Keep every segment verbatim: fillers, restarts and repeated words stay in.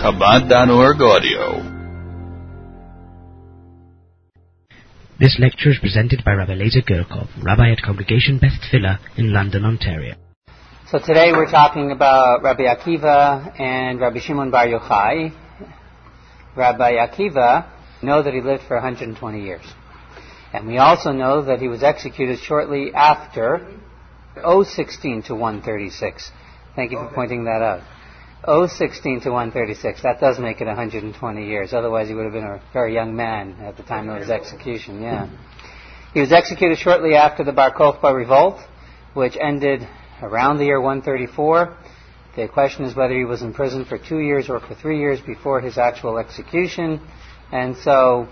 Chabad dot org audio. This lecture is presented by Rabbi Eliezer Gurkov, Rabbi at Congregation Beth Tfilah in London, Ontario. So today we're talking about Rabbi Akiva and Rabbi Shimon Bar Yochai. Rabbi Akiva, know that he lived for one hundred twenty years. And we also know that he was executed shortly after oh sixteen to one thirty-six. Thank you for pointing that out. oh sixteen to one thirty-six. That does make it one hundred twenty years. Otherwise he would have been a very young man at the time of his execution. Yeah. He was executed shortly after the Bar Kokhba revolt, which ended around the year one thirty-four. The question is whether he was in prison for two years or for three years before his actual execution. And so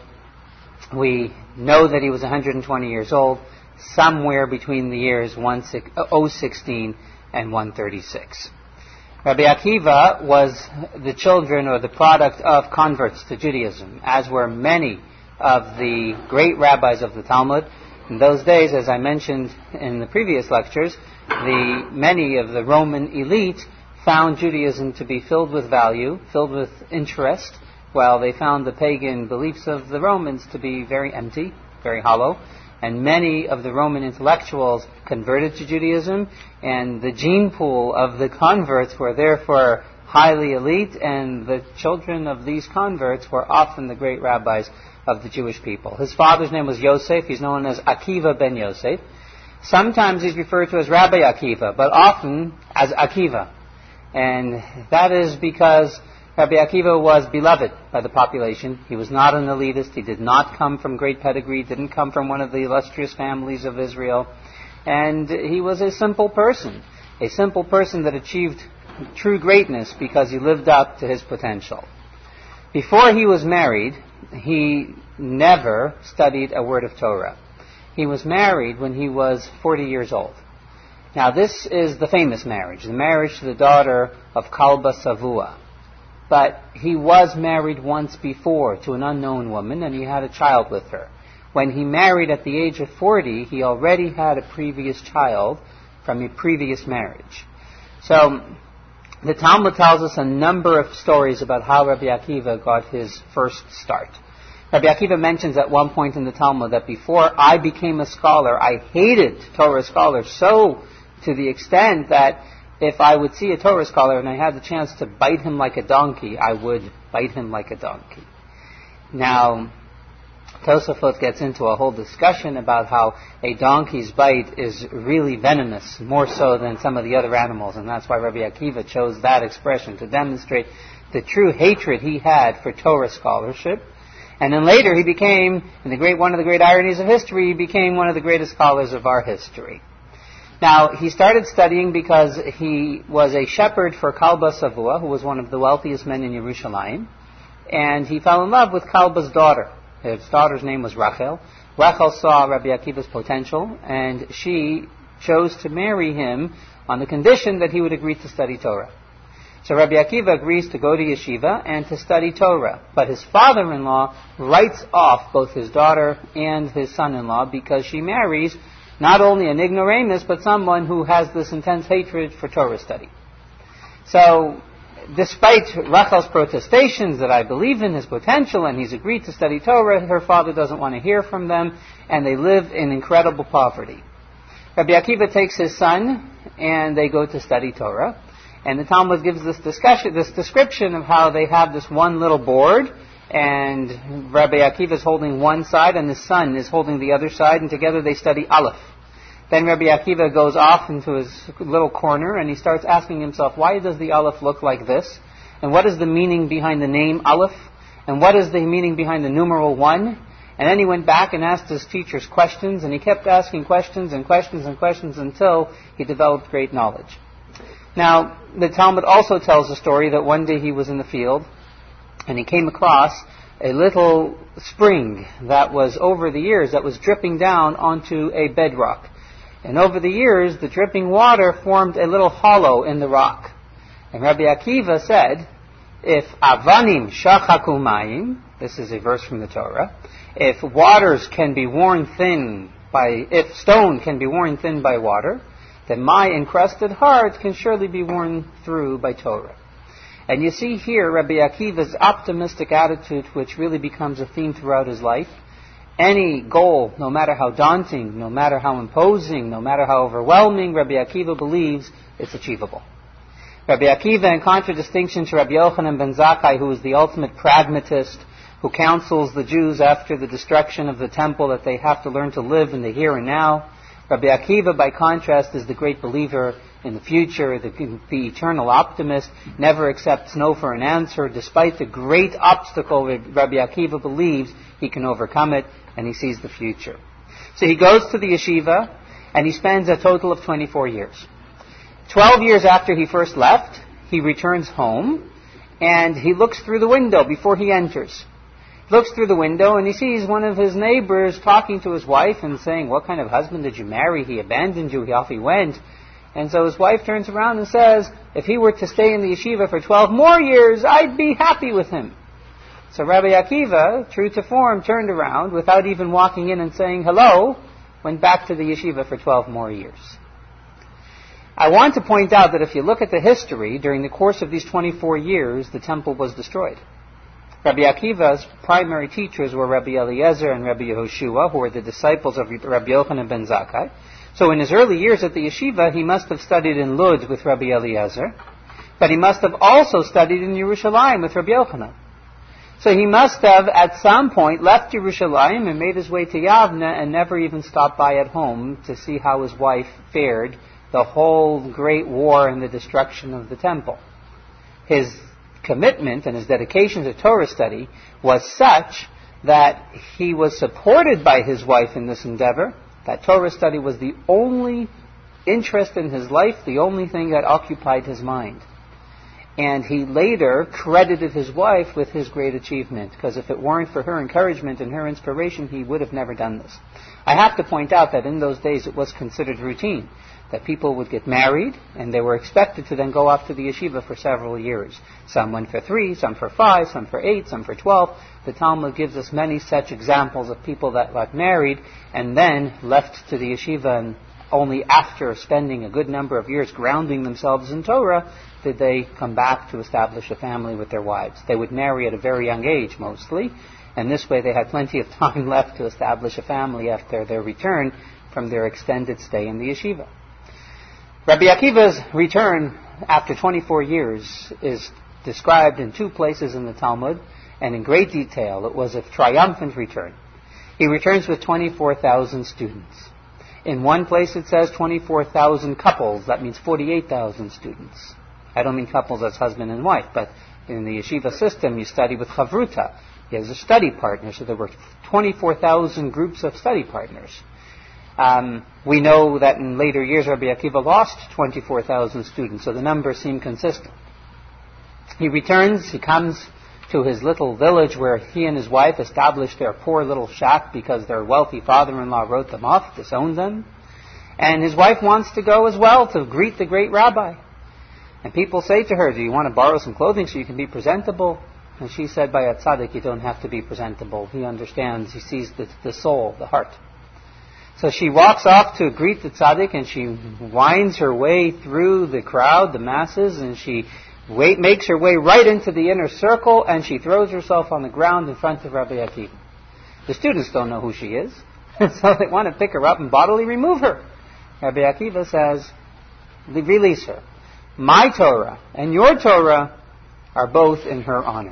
we know that he was one hundred twenty years old, somewhere between the years oh sixteen and one thirty-six. Rabbi Akiva was the children or the product of converts to Judaism, as were many of the great rabbis of the Talmud. In those days, as I mentioned in the previous lectures, the many of the Roman elite found Judaism to be filled with value, filled with interest, while they found the pagan beliefs of the Romans to be very empty, very hollow. And many of the Roman intellectuals converted to Judaism, and the gene pool of the converts were therefore highly elite, and the children of these converts were often the great rabbis of the Jewish people. His father's name was Yosef. He's known as Akiva ben Yosef. Sometimes he's referred to as Rabbi Akiva, but often as Akiva. And that is because Rabbi Akiva was beloved by the population. He was not an elitist. He did not come from great pedigree, didn't come from one of the illustrious families of Israel. And he was a simple person, a simple person that achieved true greatness because he lived up to his potential. Before he was married, he never studied a word of Torah. He was married when he was forty years old. Now this is the famous marriage, the marriage to the daughter of Kalba Savua. But he was married once before to an unknown woman, and he had a child with her. When he married at the age of forty, he already had a previous child from a previous marriage. So the Talmud tells us a number of stories about how Rabbi Akiva got his first start. Rabbi Akiva mentions at one point in the Talmud that before I became a scholar, I hated Torah scholars so to the extent that if I would see a Torah scholar and I had the chance to bite him like a donkey, I would bite him like a donkey. Now, Tosafot gets into a whole discussion about how a donkey's bite is really venomous, more so than some of the other animals, and that's why Rabbi Akiva chose that expression to demonstrate the true hatred he had for Torah scholarship. And then later he became, in the great one of the great ironies of history, he became one of the greatest scholars of our history. Now, he started studying because he was a shepherd for Kalba Savua, who was one of the wealthiest men in Yerushalayim, and he fell in love with Kalba's daughter. His daughter's name was Rachel. Rachel saw Rabbi Akiva's potential, and she chose to marry him on the condition that he would agree to study Torah. So Rabbi Akiva agrees to go to yeshiva and to study Torah, but his father-in-law writes off both his daughter and his son-in-law because she marries not only an ignoramus, but someone who has this intense hatred for Torah study. So, despite Rachel's protestations that I believe in his potential and he's agreed to study Torah, her father doesn't want to hear from them, and they live in incredible poverty. Rabbi Akiva takes his son, and they go to study Torah. And the Talmud gives this discussion, this description of how they have this one little board, and Rabbi Akiva is holding one side, and his son is holding the other side, and together they study Aleph. Then Rabbi Akiva goes off into his little corner, and he starts asking himself, why does the Aleph look like this? And what is the meaning behind the name Aleph? And what is the meaning behind the numeral one? And then he went back and asked his teachers questions, and he kept asking questions and questions and questions until he developed great knowledge. Now, the Talmud also tells a story that one day he was in the field, and he came across a little spring that was over the years, that was dripping down onto a bedrock. And over the years, the dripping water formed a little hollow in the rock. And Rabbi Akiva said, if avanim shachaku mayim, this is a verse from the Torah, if waters can be worn thin by, if stone can be worn thin by water, then my encrusted heart can surely be worn through by Torah. And you see here Rabbi Akiva's optimistic attitude, which really becomes a theme throughout his life. Any goal, no matter how daunting, no matter how imposing, no matter how overwhelming, Rabbi Akiva believes it's achievable. Rabbi Akiva, in contradistinction to Rabbi Yochanan ben Zakkai, who is the ultimate pragmatist, who counsels the Jews after the destruction of the temple that they have to learn to live in the here and now, Rabbi Akiva, by contrast, is the great believer in the future, the, the eternal optimist, never accepts no for an answer. Despite the great obstacle, Rabbi Akiva believes he can overcome it, and he sees the future. So he goes to the yeshiva, and he spends a total of twenty-four years. Twelve years after he first left, he returns home, and he looks through the window before he enters. He looks through the window, and he sees one of his neighbors talking to his wife and saying, "What kind of husband did you marry? He abandoned you, off he went." And so his wife turns around and says, if he were to stay in the yeshiva for twelve more years, I'd be happy with him. So Rabbi Akiva, true to form, turned around without even walking in and saying hello, went back to the yeshiva for twelve more years. I want to point out that if you look at the history, during the course of these twenty-four years, the temple was destroyed. Rabbi Akiva's primary teachers were Rabbi Eliezer and Rabbi Yehoshua, who were the disciples of Rabbi Yochanan ben Zakkai. So in his early years at the yeshiva, he must have studied in Lud with Rabbi Eliezer, but he must have also studied in Yerushalayim with Rabbi Yochanan. So he must have, at some point, left Yerushalayim and made his way to Yavna and never even stopped by at home to see how his wife fared the whole great war and the destruction of the temple. His commitment and his dedication to Torah study was such that he was supported by his wife in this endeavor. That Torah study was the only interest in his life, the only thing that occupied his mind. And he later credited his wife with his great achievement, because if it weren't for her encouragement and her inspiration, he would have never done this. I have to point out that in those days it was considered routine that people would get married, and they were expected to then go off to the yeshiva for several years. Some went for three, some for five, some for eight, some for twelve. The Talmud gives us many such examples of people that got married and then left to the yeshiva, and only after spending a good number of years grounding themselves in Torah did they come back to establish a family with their wives. They would marry at a very young age mostly, and this way they had plenty of time left to establish a family after their return from their extended stay in the yeshiva. Rabbi Akiva's return after twenty-four years is described in two places in the Talmud, and in great detail. It was a triumphant return. He returns with twenty-four thousand students. In one place it says twenty-four thousand couples. That means forty-eight thousand students. I don't mean couples as husband and wife, but in the yeshiva system you study with chavruta. He has a study partner, so there were twenty-four thousand groups of study partners. Um, we know that in later years Rabbi Akiva lost twenty-four thousand students, so the numbers seem consistent. He returns, he comes to his little village where he and his wife established their poor little shack because their wealthy father-in-law wrote them off, disowned them. And his wife wants to go as well to greet the great rabbi. And people say to her, do you want to borrow some clothing so you can be presentable? And she said, by a tzaddik, you don't have to be presentable. He understands, he sees the, the soul, the heart. So she walks off to greet the tzaddik, and she winds her way through the crowd, the masses, and she wait, makes her way right into the inner circle, and she throws herself on the ground in front of Rabbi Akiva. The students don't know who she is, so they want to pick her up and bodily remove her. Rabbi Akiva says, release her. My Torah and your Torah are both in her honor.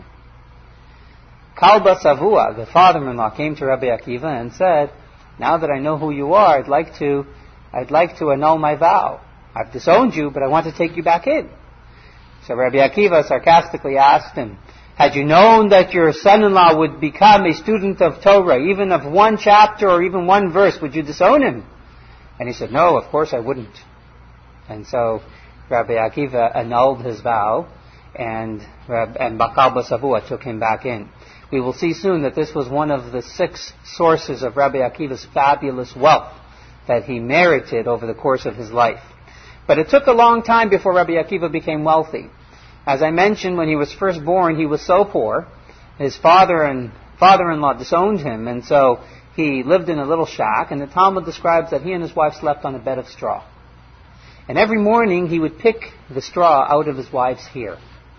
Kalba Savua, the father-in-law, came to Rabbi Akiva and said, now that I know who you are, I'd like to, I'd like to annul my vow. I've disowned you, but I want to take you back in. So Rabbi Akiva sarcastically asked him, had you known that your son-in-law would become a student of Torah, even of one chapter or even one verse, would you disown him? And he said, no, of course I wouldn't. And so Rabbi Akiva annulled his vow, and, and Kalba Savua took him back in. We will see soon that this was one of the six sources of Rabbi Akiva's fabulous wealth that he merited over the course of his life. But it took a long time before Rabbi Akiva became wealthy. As I mentioned, when he was first born, he was so poor, his father and father-in-law disowned him, and so he lived in a little shack, and the Talmud describes that he and his wife slept on a bed of straw. And every morning he would pick the straw out of his wife's hair.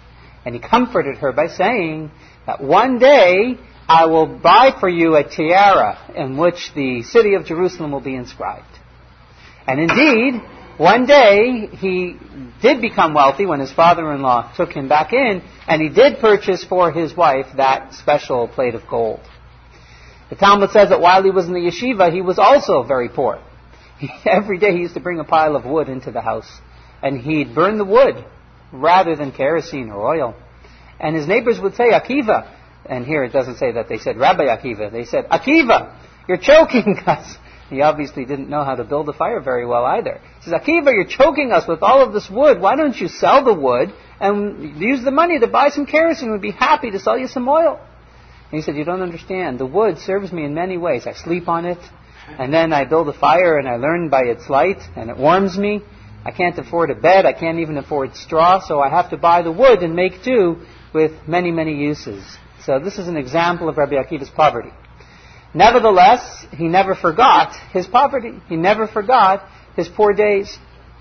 And he comforted her by saying that one day I will buy for you a tiara in which the city of Jerusalem will be inscribed. And indeed, one day he did become wealthy when his father-in-law took him back in, and he did purchase for his wife that special plate of gold. The Talmud says that while he was in the yeshiva, he was also very poor. He, every day he used to bring a pile of wood into the house, and he'd burn the wood rather than kerosene or oil. And his neighbors would say, Akiva, and here it doesn't say that they said Rabbi Akiva, they said, Akiva, you're choking us. He obviously didn't know how to build a fire very well either. He says, Akiva, you're choking us with all of this wood. Why don't you sell the wood and use the money to buy some kerosene? We'd be happy to sell you some oil. And he said, you don't understand. The wood serves me in many ways. I sleep on it, and then I build a fire, and I learn by its light, and it warms me. I can't afford a bed. I can't even afford straw, so I have to buy the wood and make do with many, many uses. So this is an example of Rabbi Akiva's poverty. Nevertheless, he never forgot his poverty. He never forgot his poor days.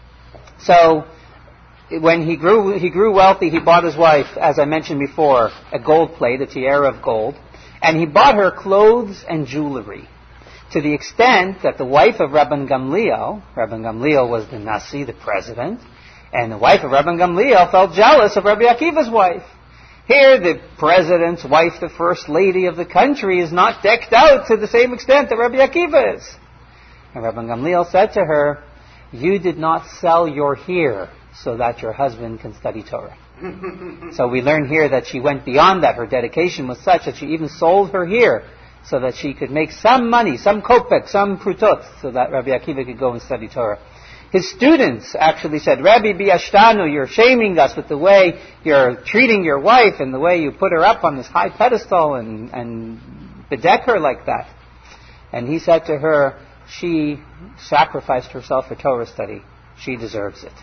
So when he grew he grew wealthy, he bought his wife, as I mentioned before, a gold plate, a tiara of gold, and he bought her clothes and jewelry, to the extent that the wife of Rabban Gamliel, Rabban Gamliel was the Nasi, the president, and the wife of Rabban Gamliel felt jealous of Rabbi Akiva's wife. Here, the president's wife, the first lady of the country, is not decked out to the same extent that Rabbi Akiva is. And Rabban Gamliel said to her, you did not sell your hair so that your husband can study Torah. So we learn here that she went beyond that. Her dedication was such that she even sold her hair so that she could make some money, some kopek, some prutot, so that Rabbi Akiva could go and study Torah. His students actually said, Rabbi Biashtanu, you're shaming us with the way you're treating your wife and the way you put her up on this high pedestal and, and bedeck her like that. And he said to her, she sacrificed herself for Torah study. She deserves it.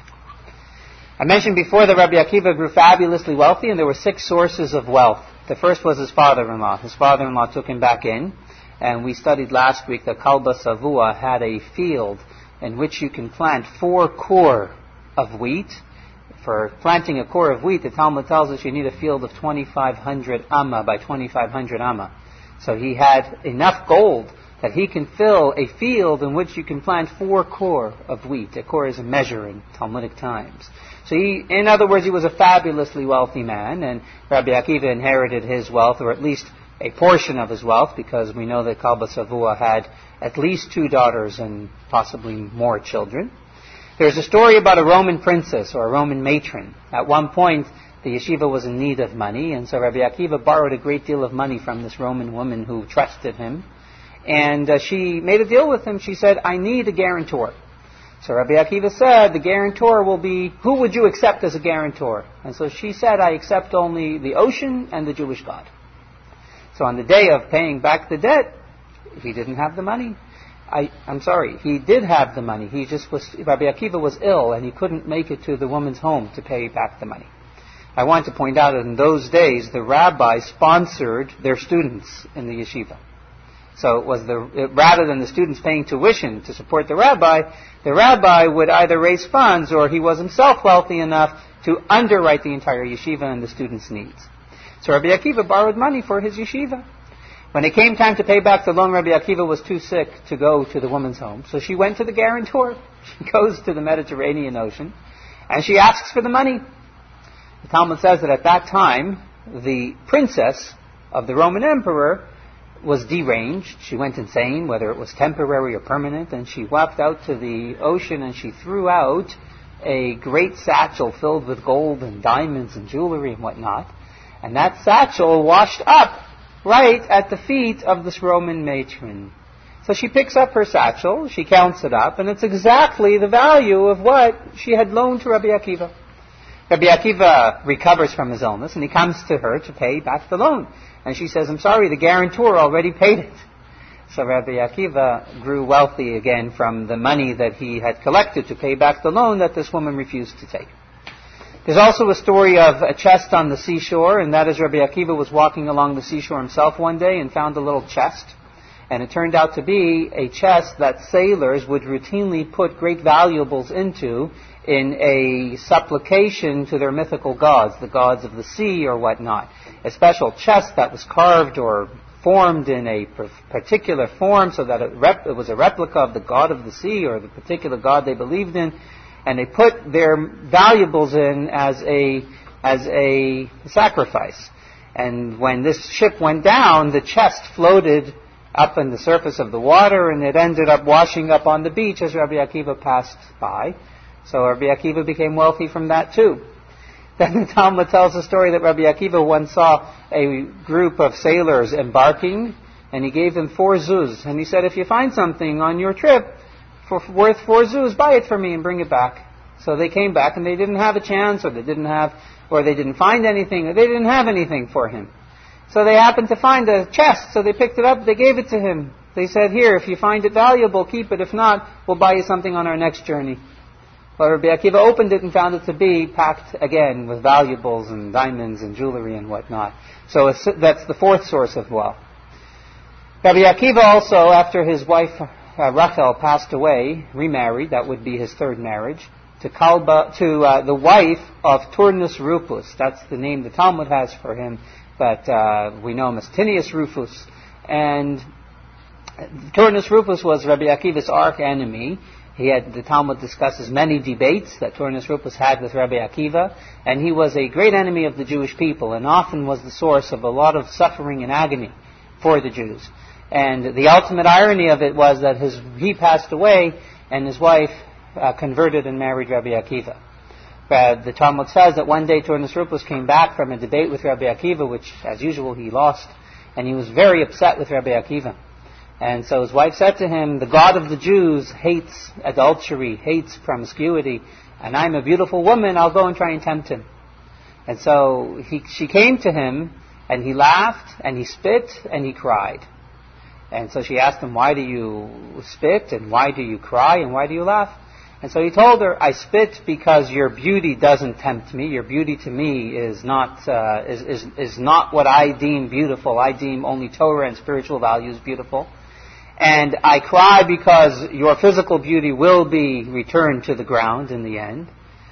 I mentioned before that Rabbi Akiva grew fabulously wealthy, and there were six sources of wealth. The first was his father-in-law. His father-in-law took him back in, and we studied last week that Kalba Savua had a field in which you can plant four core of wheat. For planting a core of wheat, the Talmud tells us you need a field of twenty-five hundred amma by twenty-five hundred amma. So he had enough gold that he can fill a field in which you can plant four core of wheat. A core is a measure in Talmudic times. So he, in other words, he was a fabulously wealthy man, and Rabbi Akiva inherited his wealth, or at least a portion of his wealth, because we know that Kalba Savua had at least two daughters and possibly more children. There's a story about a Roman princess or a Roman matron. At one point, the yeshiva was in need of money, and so Rabbi Akiva borrowed a great deal of money from this Roman woman who trusted him. And uh, she made a deal with him. She said, I need a guarantor. So Rabbi Akiva said, the guarantor will be, who would you accept as a guarantor? And so she said, I accept only the ocean and the Jewish God. So on the day of paying back the debt, he didn't have the money. I, I'm sorry, he did have the money. He just was, Rabbi Akiva was ill and he couldn't make it to the woman's home to pay back the money. I want to point out that in those days, the rabbi sponsored their students in the yeshiva. So it was the, rather than the students paying tuition to support the rabbi, the rabbi would either raise funds or he was himself wealthy enough to underwrite the entire yeshiva and the students' needs. So Rabbi Akiva borrowed money for his yeshiva. When it came time to pay back the loan, Rabbi Akiva was too sick to go to the woman's home. So she went to the guarantor. She goes to the Mediterranean Ocean and she asks for the money. The Talmud says that at that time, the princess of the Roman emperor was deranged. She went insane, whether it was temporary or permanent, and she walked out to the ocean and she threw out a great satchel filled with gold and diamonds and jewelry and whatnot. And that satchel washed up right at the feet of this Roman matron. So she picks up her satchel, she counts it up, and it's exactly the value of what she had loaned to Rabbi Akiva. Rabbi Akiva recovers from his illness and he comes to her to pay back the loan. And she says, I'm sorry, the guarantor already paid it. So Rabbi Akiva grew wealthy again from the money that he had collected to pay back the loan that this woman refused to take. There's also a story of a chest on the seashore, and that is Rabbi Akiva was walking along the seashore himself one day and found a little chest. And it turned out to be a chest that sailors would routinely put great valuables into in a supplication to their mythical gods, the gods of the sea or whatnot. A special chest that was carved or formed in a particular form so that it, rep- it was a replica of the god of the sea or the particular god they believed in, and they put their valuables in as a as a sacrifice. And when this ship went down, the chest floated up on the surface of the water, and it ended up washing up on the beach as Rabbi Akiva passed by. So Rabbi Akiva became wealthy from that too. Then the Talmud tells the story that Rabbi Akiva once saw a group of sailors embarking, and he gave them four zuz. And he said, if you find something on your trip for worth four zuz, buy it for me and bring it back. So they came back, and they didn't have a chance, or they didn't have, or they didn't find anything, or they didn't have anything for him. So they happened to find a chest, so they picked it up, they gave it to him. They said, here, if you find it valuable, keep it. If not, we'll buy you something on our next journey. Well, Rabbi Akiva opened it and found it to be packed again with valuables and diamonds and jewelry and whatnot. So it's, that's the fourth source of wealth. Rabbi Akiva also, after his wife uh, Rachel passed away, remarried, that would be his third marriage, to Kalba, to uh, the wife of Turnus Rufus. That's the name the Talmud has for him, but uh, we know him as Tinius Rufus. And Turnus Rufus was Rabbi Akiva's arch enemy. He had, the Talmud discusses many debates that Turnus Rufus had with Rabbi Akiva, and he was a great enemy of the Jewish people, and often was the source of a lot of suffering and agony for the Jews. And the ultimate irony of it was that his, he passed away, and his wife uh, converted and married Rabbi Akiva. Uh, the Talmud says that one day Turnus Rufus came back from a debate with Rabbi Akiva, which, as usual, he lost, and he was very upset with Rabbi Akiva. And so his wife said to him, the God of the Jews hates adultery, hates promiscuity, and I'm a beautiful woman, I'll go and try and tempt him. And so he, she came to him, and he laughed, and he spit, and he cried. And so she asked him, why do you spit, and why do you cry, and why do you laugh? And so he told her, I spit because your beauty doesn't tempt me. Your beauty to me is not uh, is, is, is not what I deem beautiful. I deem only Torah and spiritual values beautiful. And I cry because your physical beauty will be returned to the ground in the end.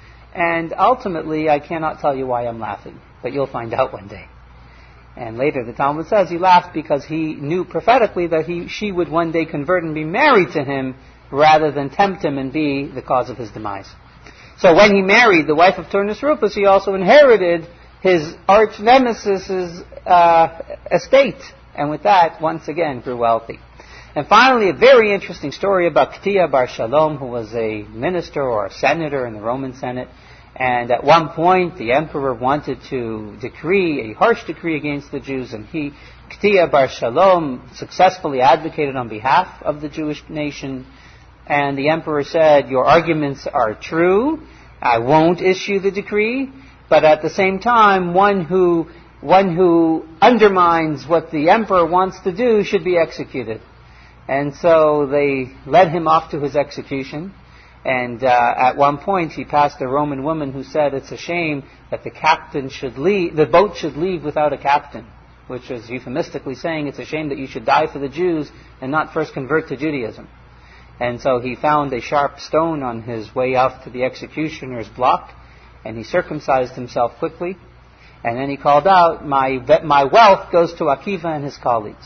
And ultimately, I cannot tell you why I'm laughing, but you'll find out one day. And later the Talmud says he laughed because he knew prophetically that he she would one day convert and be married to him rather than tempt him and be the cause of his demise. So when he married the wife of Turnus Rufus, he also inherited his arch nemesis' uh, estate, and with that, once again, grew wealthy. And finally, a very interesting story about Ktia bar Shalom, who was a minister or a senator in the Roman Senate. And at one point, the emperor wanted to decree a harsh decree against the Jews, and he, Ktia bar Shalom, successfully advocated on behalf of the Jewish nation. And the emperor said, your arguments are true, I won't issue the decree, but at the same time, one who, one who undermines what the emperor wants to do should be executed. And so they led him off to his execution. And uh, at one point, he passed a Roman woman who said it's a shame that the captain should leave, the boat should leave without a captain, which was euphemistically saying it's a shame that you should die for the Jews and not first convert to Judaism. And so he found a sharp stone on his way out to the executioner's block, and he circumcised himself quickly. And then he called out, my, my wealth goes to Akiva and his colleagues.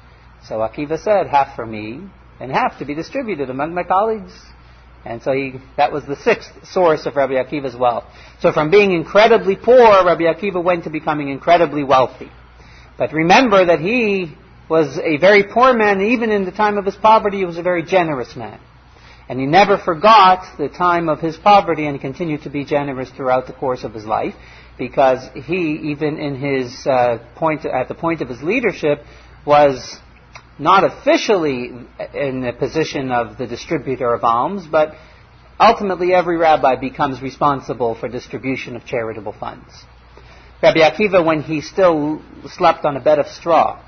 So Akiva said, half for me, and half to be distributed among my colleagues. And so he, that was the sixth source of Rabbi Akiva's wealth. So from being incredibly poor, Rabbi Akiva went to becoming incredibly wealthy. But remember that he was a very poor man, and even in the time of his poverty, he was a very generous man. And he never forgot the time of his poverty and continued to be generous throughout the course of his life, because he, even in his uh, point, at the point of his leadership, was not officially in the position of the distributor of alms, but ultimately every rabbi becomes responsible for distribution of charitable funds. Rabbi Akiva, when he still slept on a bed of straw,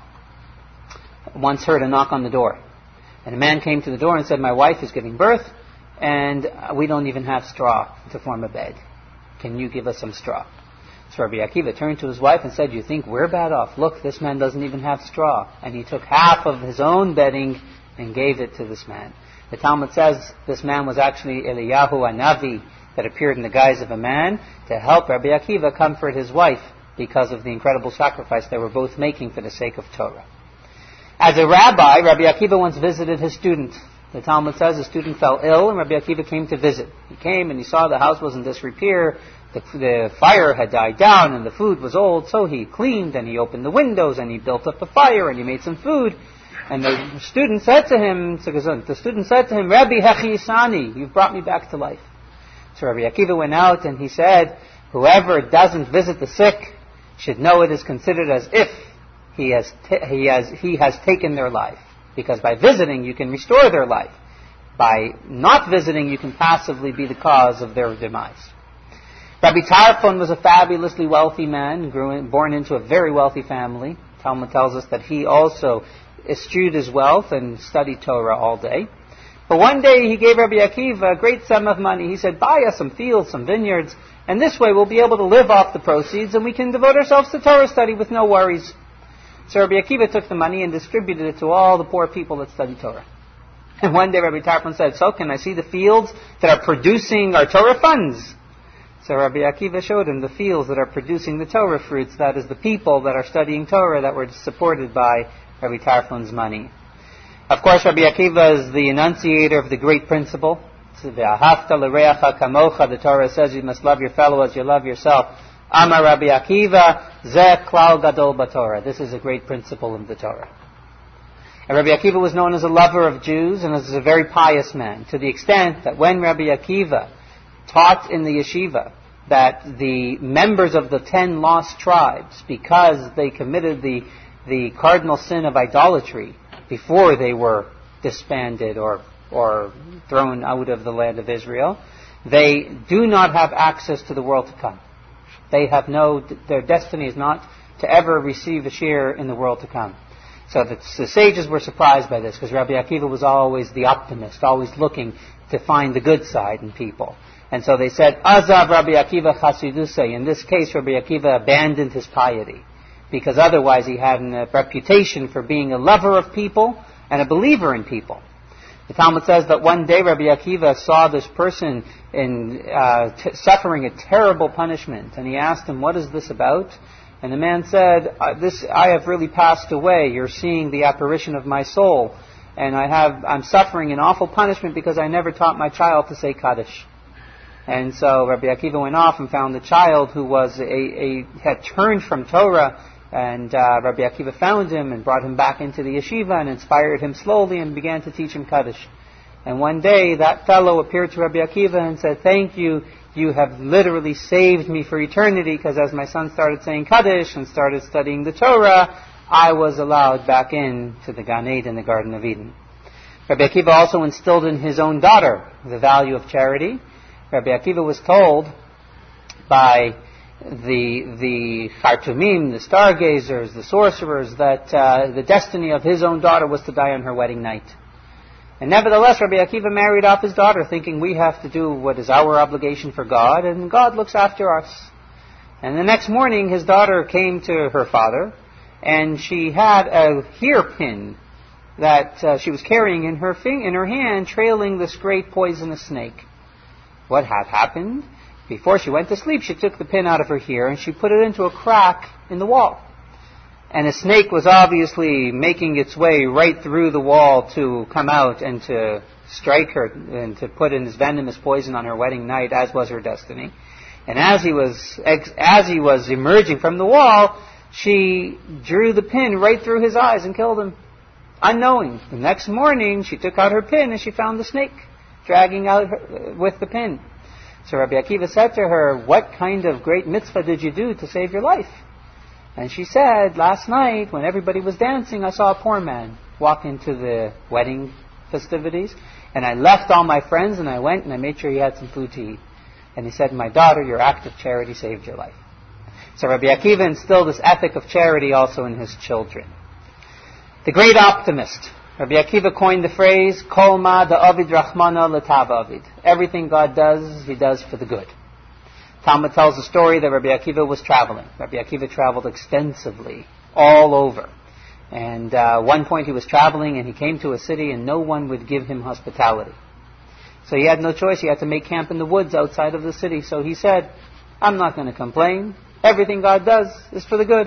once heard a knock on the door. And a man came to the door and said, my wife is giving birth, and we don't even have straw to form a bed. Can you give us some straw? So Rabbi Akiva turned to his wife and said, you think we're bad off? Look, this man doesn't even have straw. And he took half of his own bedding and gave it to this man. The Talmud says this man was actually Eliyahu Hanavi, that appeared in the guise of a man to help Rabbi Akiva comfort his wife because of the incredible sacrifice they were both making for the sake of Torah. As a rabbi, Rabbi Akiva once visited his student. The Talmud says the student fell ill and Rabbi Akiva came to visit. He came and he saw the house was in disrepair, the, the fire had died down and the food was old, so he cleaned and he opened the windows and he built up a fire and he made some food. And the student said to him, the student said to him, Rabbi Hachisani, you've brought me back to life. So Rabbi Akiva went out and he said, whoever doesn't visit the sick should know it is considered as if he has, t- he has, he has taken their life. Because by visiting you can restore their life. By not visiting you can passively be the cause of their demise. Rabbi Tarfon was a fabulously wealthy man, grew in, born into a very wealthy family. Talmud tells us that he also eschewed his wealth and studied Torah all day. But one day he gave Rabbi Akiva a great sum of money. He said, buy us some fields, some vineyards, and this way we'll be able to live off the proceeds and we can devote ourselves to Torah study with no worries. So Rabbi Akiva took the money and distributed it to all the poor people that study Torah. And one day Rabbi Tarfon said, so can I see the fields that are producing our Torah funds? So Rabbi Akiva showed him the fields that are producing the Torah fruits, that is the people that are studying Torah that were supported by Rabbi Tarfon's money. Of course, Rabbi Akiva is the enunciator of the great principle. The Torah says you must love your fellow as you love yourself. Amar Rabbi Akiva, Zeh Klal Gadol B'Torah. This is a great principle in the Torah. And Rabbi Akiva was known as a lover of Jews and as a very pious man, to the extent that when Rabbi Akiva taught in the yeshiva that the members of the ten lost tribes, because they committed the, the cardinal sin of idolatry before they were disbanded or, or thrown out of the land of Israel, they do not have access to the world to come. They have no, their destiny is not to ever receive a share in the world to come. So the, the sages were surprised by this, because Rabbi Akiva was always the optimist, always looking to find the good side in people. And so they said, Azav Rabbi Akiva Chasidusay. In this case, Rabbi Akiva abandoned his piety, because otherwise he had a reputation for being a lover of people and a believer in people. The Talmud says that one day Rabbi Akiva saw this person in, uh, t- suffering a terrible punishment, and he asked him, what is this about? And the man said, "This I have really passed away. You're seeing the apparition of my soul, and I have I'm suffering an awful punishment because I never taught my child to say Kaddish." And so Rabbi Akiva went off and found the child who was a, a had turned from Torah, and uh, Rabbi Akiva found him and brought him back into the yeshiva and inspired him slowly and began to teach him Kaddish. And one day that fellow appeared to Rabbi Akiva and said, "Thank you. You have literally saved me for eternity, because as my son started saying Kaddish and started studying the Torah, I was allowed back in to the Gan Eden, the Garden of Eden." Rabbi Akiva also instilled in his own daughter the value of charity. Rabbi Akiva was told by the the Khartoumim, the stargazers, the sorcerers, that uh, the destiny of his own daughter was to die on her wedding night. And nevertheless, Rabbi Akiva married off his daughter, thinking we have to do what is our obligation for God, and God looks after us. And the next morning, his daughter came to her father, and she had a hairpin that uh, she was carrying in her fing- in her hand, trailing this great poisonous snake. What had happened? Before she went to sleep, she took the pin out of her hair and she put it into a crack in the wall. And a snake was obviously making its way right through the wall to come out and to strike her and to put in his venomous poison on her wedding night, as was her destiny. And as he was as he was emerging from the wall, she drew the pin right through his eyes and killed him, unknowing. The next morning, she took out her pin and she found the snake dragging out her, with the pin. So Rabbi Akiva said to her, "What kind of great mitzvah did you do to save your life?" And she said, "Last night, when everybody was dancing, I saw a poor man walk into the wedding festivities, and I left all my friends, and I went and I made sure he had some food to eat. And he said, 'My daughter, your act of charity saved your life.'" So Rabbi Akiva instilled this ethic of charity also in his children. The great optimist, Rabbi Akiva coined the phrase, "Kol ma da'avid rachmana l'tav avid." Everything God does, He does for the good. Talmud tells the story that Rabbi Akiva was traveling. Rabbi Akiva traveled extensively, all over. And uh, one point he was traveling and he came to a city and no one would give him hospitality. So he had no choice. He had to make camp in the woods outside of the city. So he said, I'm not going to complain. Everything God does is for the good.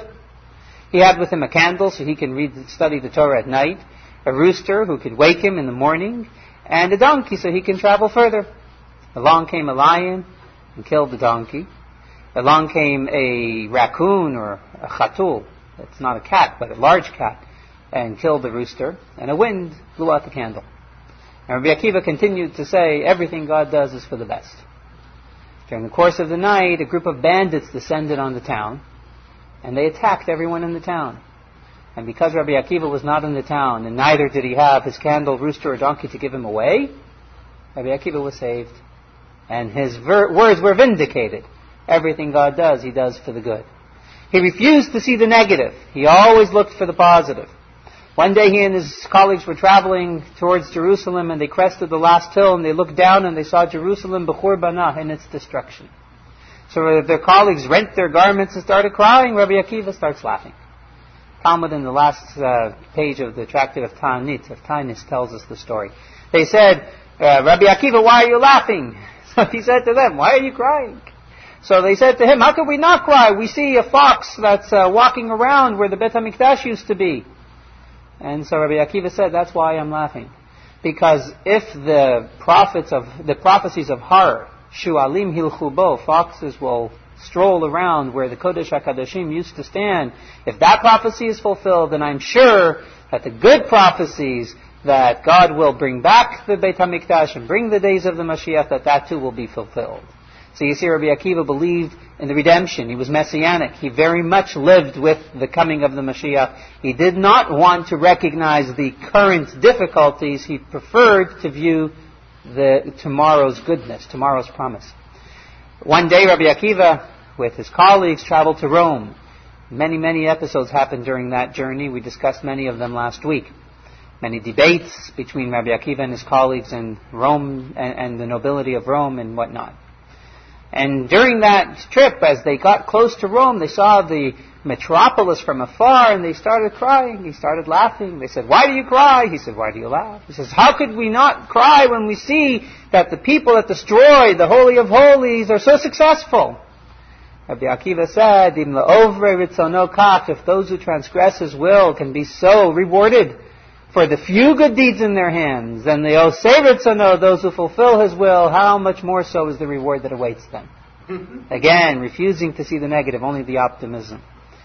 He had with him a candle so he can read, study the Torah at night, a rooster who could wake him in the morning, and a donkey so he can travel further. Along came a lion and killed the donkey. Along came a raccoon or a chatul. It's not a cat, but a large cat, and killed the rooster. And a wind blew out the candle. And Rabbi Akiva continued to say, everything God does is for the best. During the course of the night, a group of bandits descended on the town, and they attacked everyone in the town. And because Rabbi Akiva was not in the town, and neither did he have his candle, rooster, or donkey to give him away, Rabbi Akiva was saved. And his ver- words were vindicated. Everything God does, he does for the good. He refused to see the negative. He always looked for the positive. One day he and his colleagues were traveling towards Jerusalem, and they crested the last hill, and they looked down and they saw Jerusalem b'churbanah, in its destruction. So their colleagues rent their garments and started crying. Rabbi Akiva starts laughing. Talmud in the last uh, page of the tractate of Ta'anit, of Taanis, tells us the story. They said, uh, Rabbi Akiva, why are you laughing? So he said to them, why are you crying? So they said to him, how could we not cry? We see a fox that's uh, walking around where the Beit HaMikdash used to be. And so Rabbi Akiva said, that's why I'm laughing. Because if the prophets of the prophecies of Har, Shu'alim Hilchubo, foxes will stroll around where the Kodesh HaKadoshim used to stand, if that prophecy is fulfilled, then I'm sure that the good prophecies that God will bring back the Beit HaMikdash and bring the days of the Mashiach, that that too will be fulfilled. So you see, Rabbi Akiva believed in the redemption. He was messianic. He very much lived with the coming of the Mashiach. He did not want to recognize the current difficulties. He preferred to view the tomorrow's goodness, tomorrow's promise. One day, Rabbi Akiva, with his colleagues, traveled to Rome. Many, many episodes happened during that journey. We discussed many of them last week. Many debates between Rabbi Akiva and his colleagues in Rome and, and the nobility of Rome and whatnot. And during that trip, as they got close to Rome, they saw the metropolis from afar, and they started crying. He started laughing. They said, why do you cry? He said, why do you laugh? He says, how could we not cry when we see that the people that destroyed the Holy of Holies are so successful? Rabbi Akiva said, Im la'ovre ritzono kach, if those who transgress his will can be so rewarded for the few good deeds in their hands, and the osei ritzono, those who fulfill his will, how much more so is the reward that awaits them? Again, refusing to see the negative, only the optimism.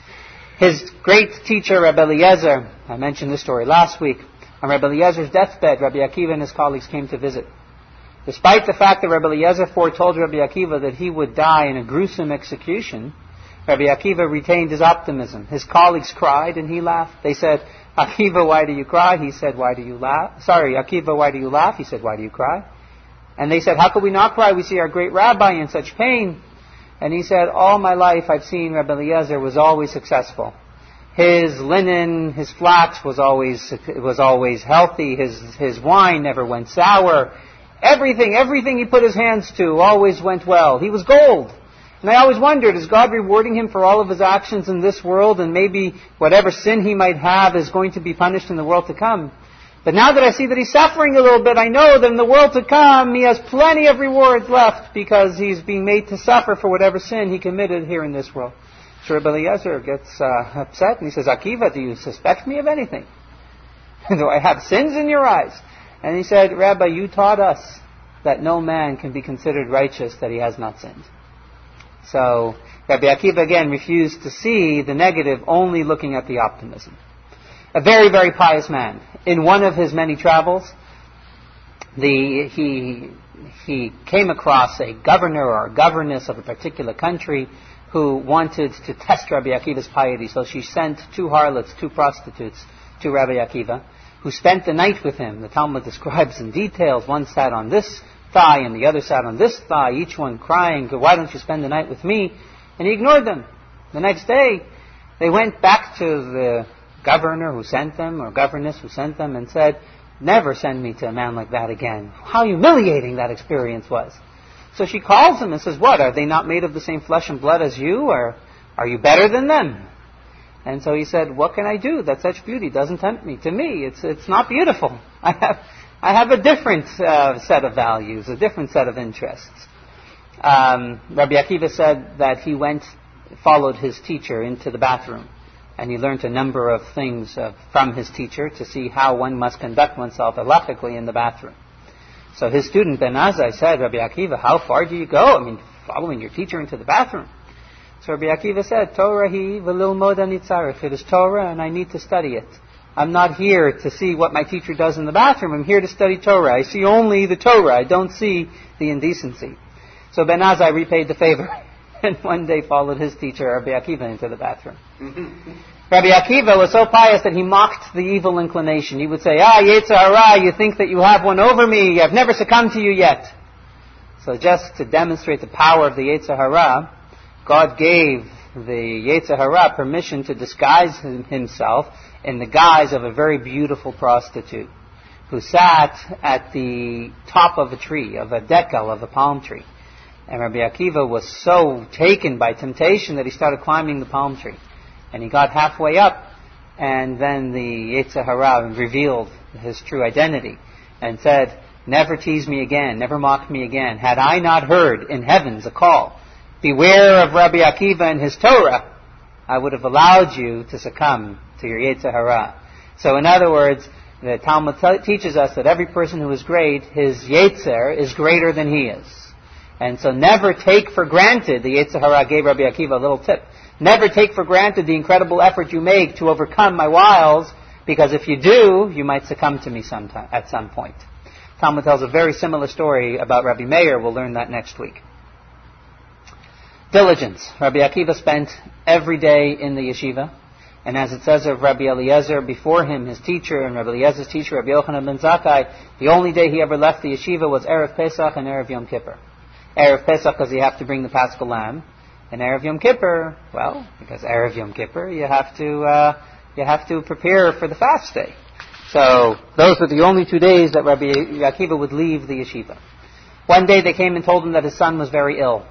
His great teacher, Rabbi Eliezer, I mentioned this story last week, on Rabbi Eliezer's deathbed, Rabbi Akiva and his colleagues came to visit. Despite the fact that Rabbi Eliezer foretold Rabbi Akiva that he would die in a gruesome execution, Rabbi Akiva retained his optimism. His colleagues cried and he laughed. They said, Akiva, why do you cry? He said, why do you laugh? Sorry, Akiva, why do you laugh? He said, why do you cry? And they said, how could we not cry? We see our great rabbi in such pain. And he said, all my life I've seen Rabbi Eliezer was always successful. His linen, his flax was always was always healthy. His his wine never went sour. Everything, everything he put his hands to always went well. He was gold. And I always wondered, is God rewarding him for all of his actions in this world, and maybe whatever sin he might have is going to be punished in the world to come? But now that I see that he's suffering a little bit, I know that in the world to come, he has plenty of rewards left because he's being made to suffer for whatever sin he committed here in this world. So Rabbi Eliezer gets uh, upset and he says, Akiva, do you suspect me of anything? Do I have sins in your eyes? And he said, Rabbi, you taught us that no man can be considered righteous that he has not sinned. So Rabbi Akiva again refused to see the negative, only looking at the optimism. A very, very pious man. In one of his many travels, the, he, he came across a governor or a governess of a particular country who wanted to test Rabbi Akiva's piety. So she sent two harlots, two prostitutes, to Rabbi Akiva, who spent the night with him. The Talmud describes in details. One sat on this thigh and the other sat on this thigh, each one crying, why don't you spend the night with me? And he ignored them. The next day, they went back to the governor who sent them, or governess who sent them, and said, never send me to a man like that again. How humiliating that experience was. So she calls him and says, what, are they not made of the same flesh and blood as you, or are you better than them? And so he said, what can I do that such beauty doesn't tempt me? To me, it's it's not beautiful. I have I have a different uh, set of values, a different set of interests. Um, Rabbi Akiva said that he went, followed his teacher into the bathroom, and he learned a number of things uh, from his teacher to see how one must conduct oneself halachically in the bathroom. So his student Ben Azai said, Rabbi Akiva, how far do you go? I mean, following your teacher into the bathroom. So Rabbi Akiva said, Torah hi v'lil moda nitzarech. It is Torah and I need to study it. I'm not here to see what my teacher does in the bathroom. I'm here to study Torah. I see only the Torah. I don't see the indecency. So Ben Azai repaid the favor and one day followed his teacher, Rabbi Akiva, into the bathroom. Rabbi Akiva was so pious that he mocked the evil inclination. He would say, ah, Yetzer Hara, you think that you have one over me. I've never succumbed to you yet. So just to demonstrate the power of the Yetzer Hara, God gave the Yetzer Hara permission to disguise himself in the guise of a very beautiful prostitute who sat at the top of a tree, of a decal, of a palm tree. And Rabbi Akiva was so taken by temptation that he started climbing the palm tree. And he got halfway up, and then the Yetzer Hara revealed his true identity and said, never tease me again, never mock me again. Had I not heard in heavens a call, beware of Rabbi Akiva and his Torah, I would have allowed you to succumb to your Yetzer Hara. So in other words, the Talmud t- teaches us that every person who is great, his Yetzer is greater than he is. And so never take for granted, the Yetzer Hara gave Rabbi Akiva a little tip, never take for granted the incredible effort you make to overcome my wiles, because if you do, you might succumb to me sometime, at some point. Talmud tells a very similar story about Rabbi Meir. We'll learn that next week. Diligence. Rabbi Akiva spent every day in the yeshiva. And as it says of Rabbi Eliezer, before him, his teacher, and Rabbi Eliezer's teacher, Rabbi Yochanan ben Zakkai, the only day he ever left the yeshiva was Erev Pesach and Erev Yom Kippur. Erev Pesach because you have to bring the Paschal Lamb. And Erev Yom Kippur, well, because Erev Yom Kippur, you have to uh, you have to prepare for the fast day. So those were the only two days that Rabbi Akiva would leave the yeshiva. One day they came and told him that his son was very ill.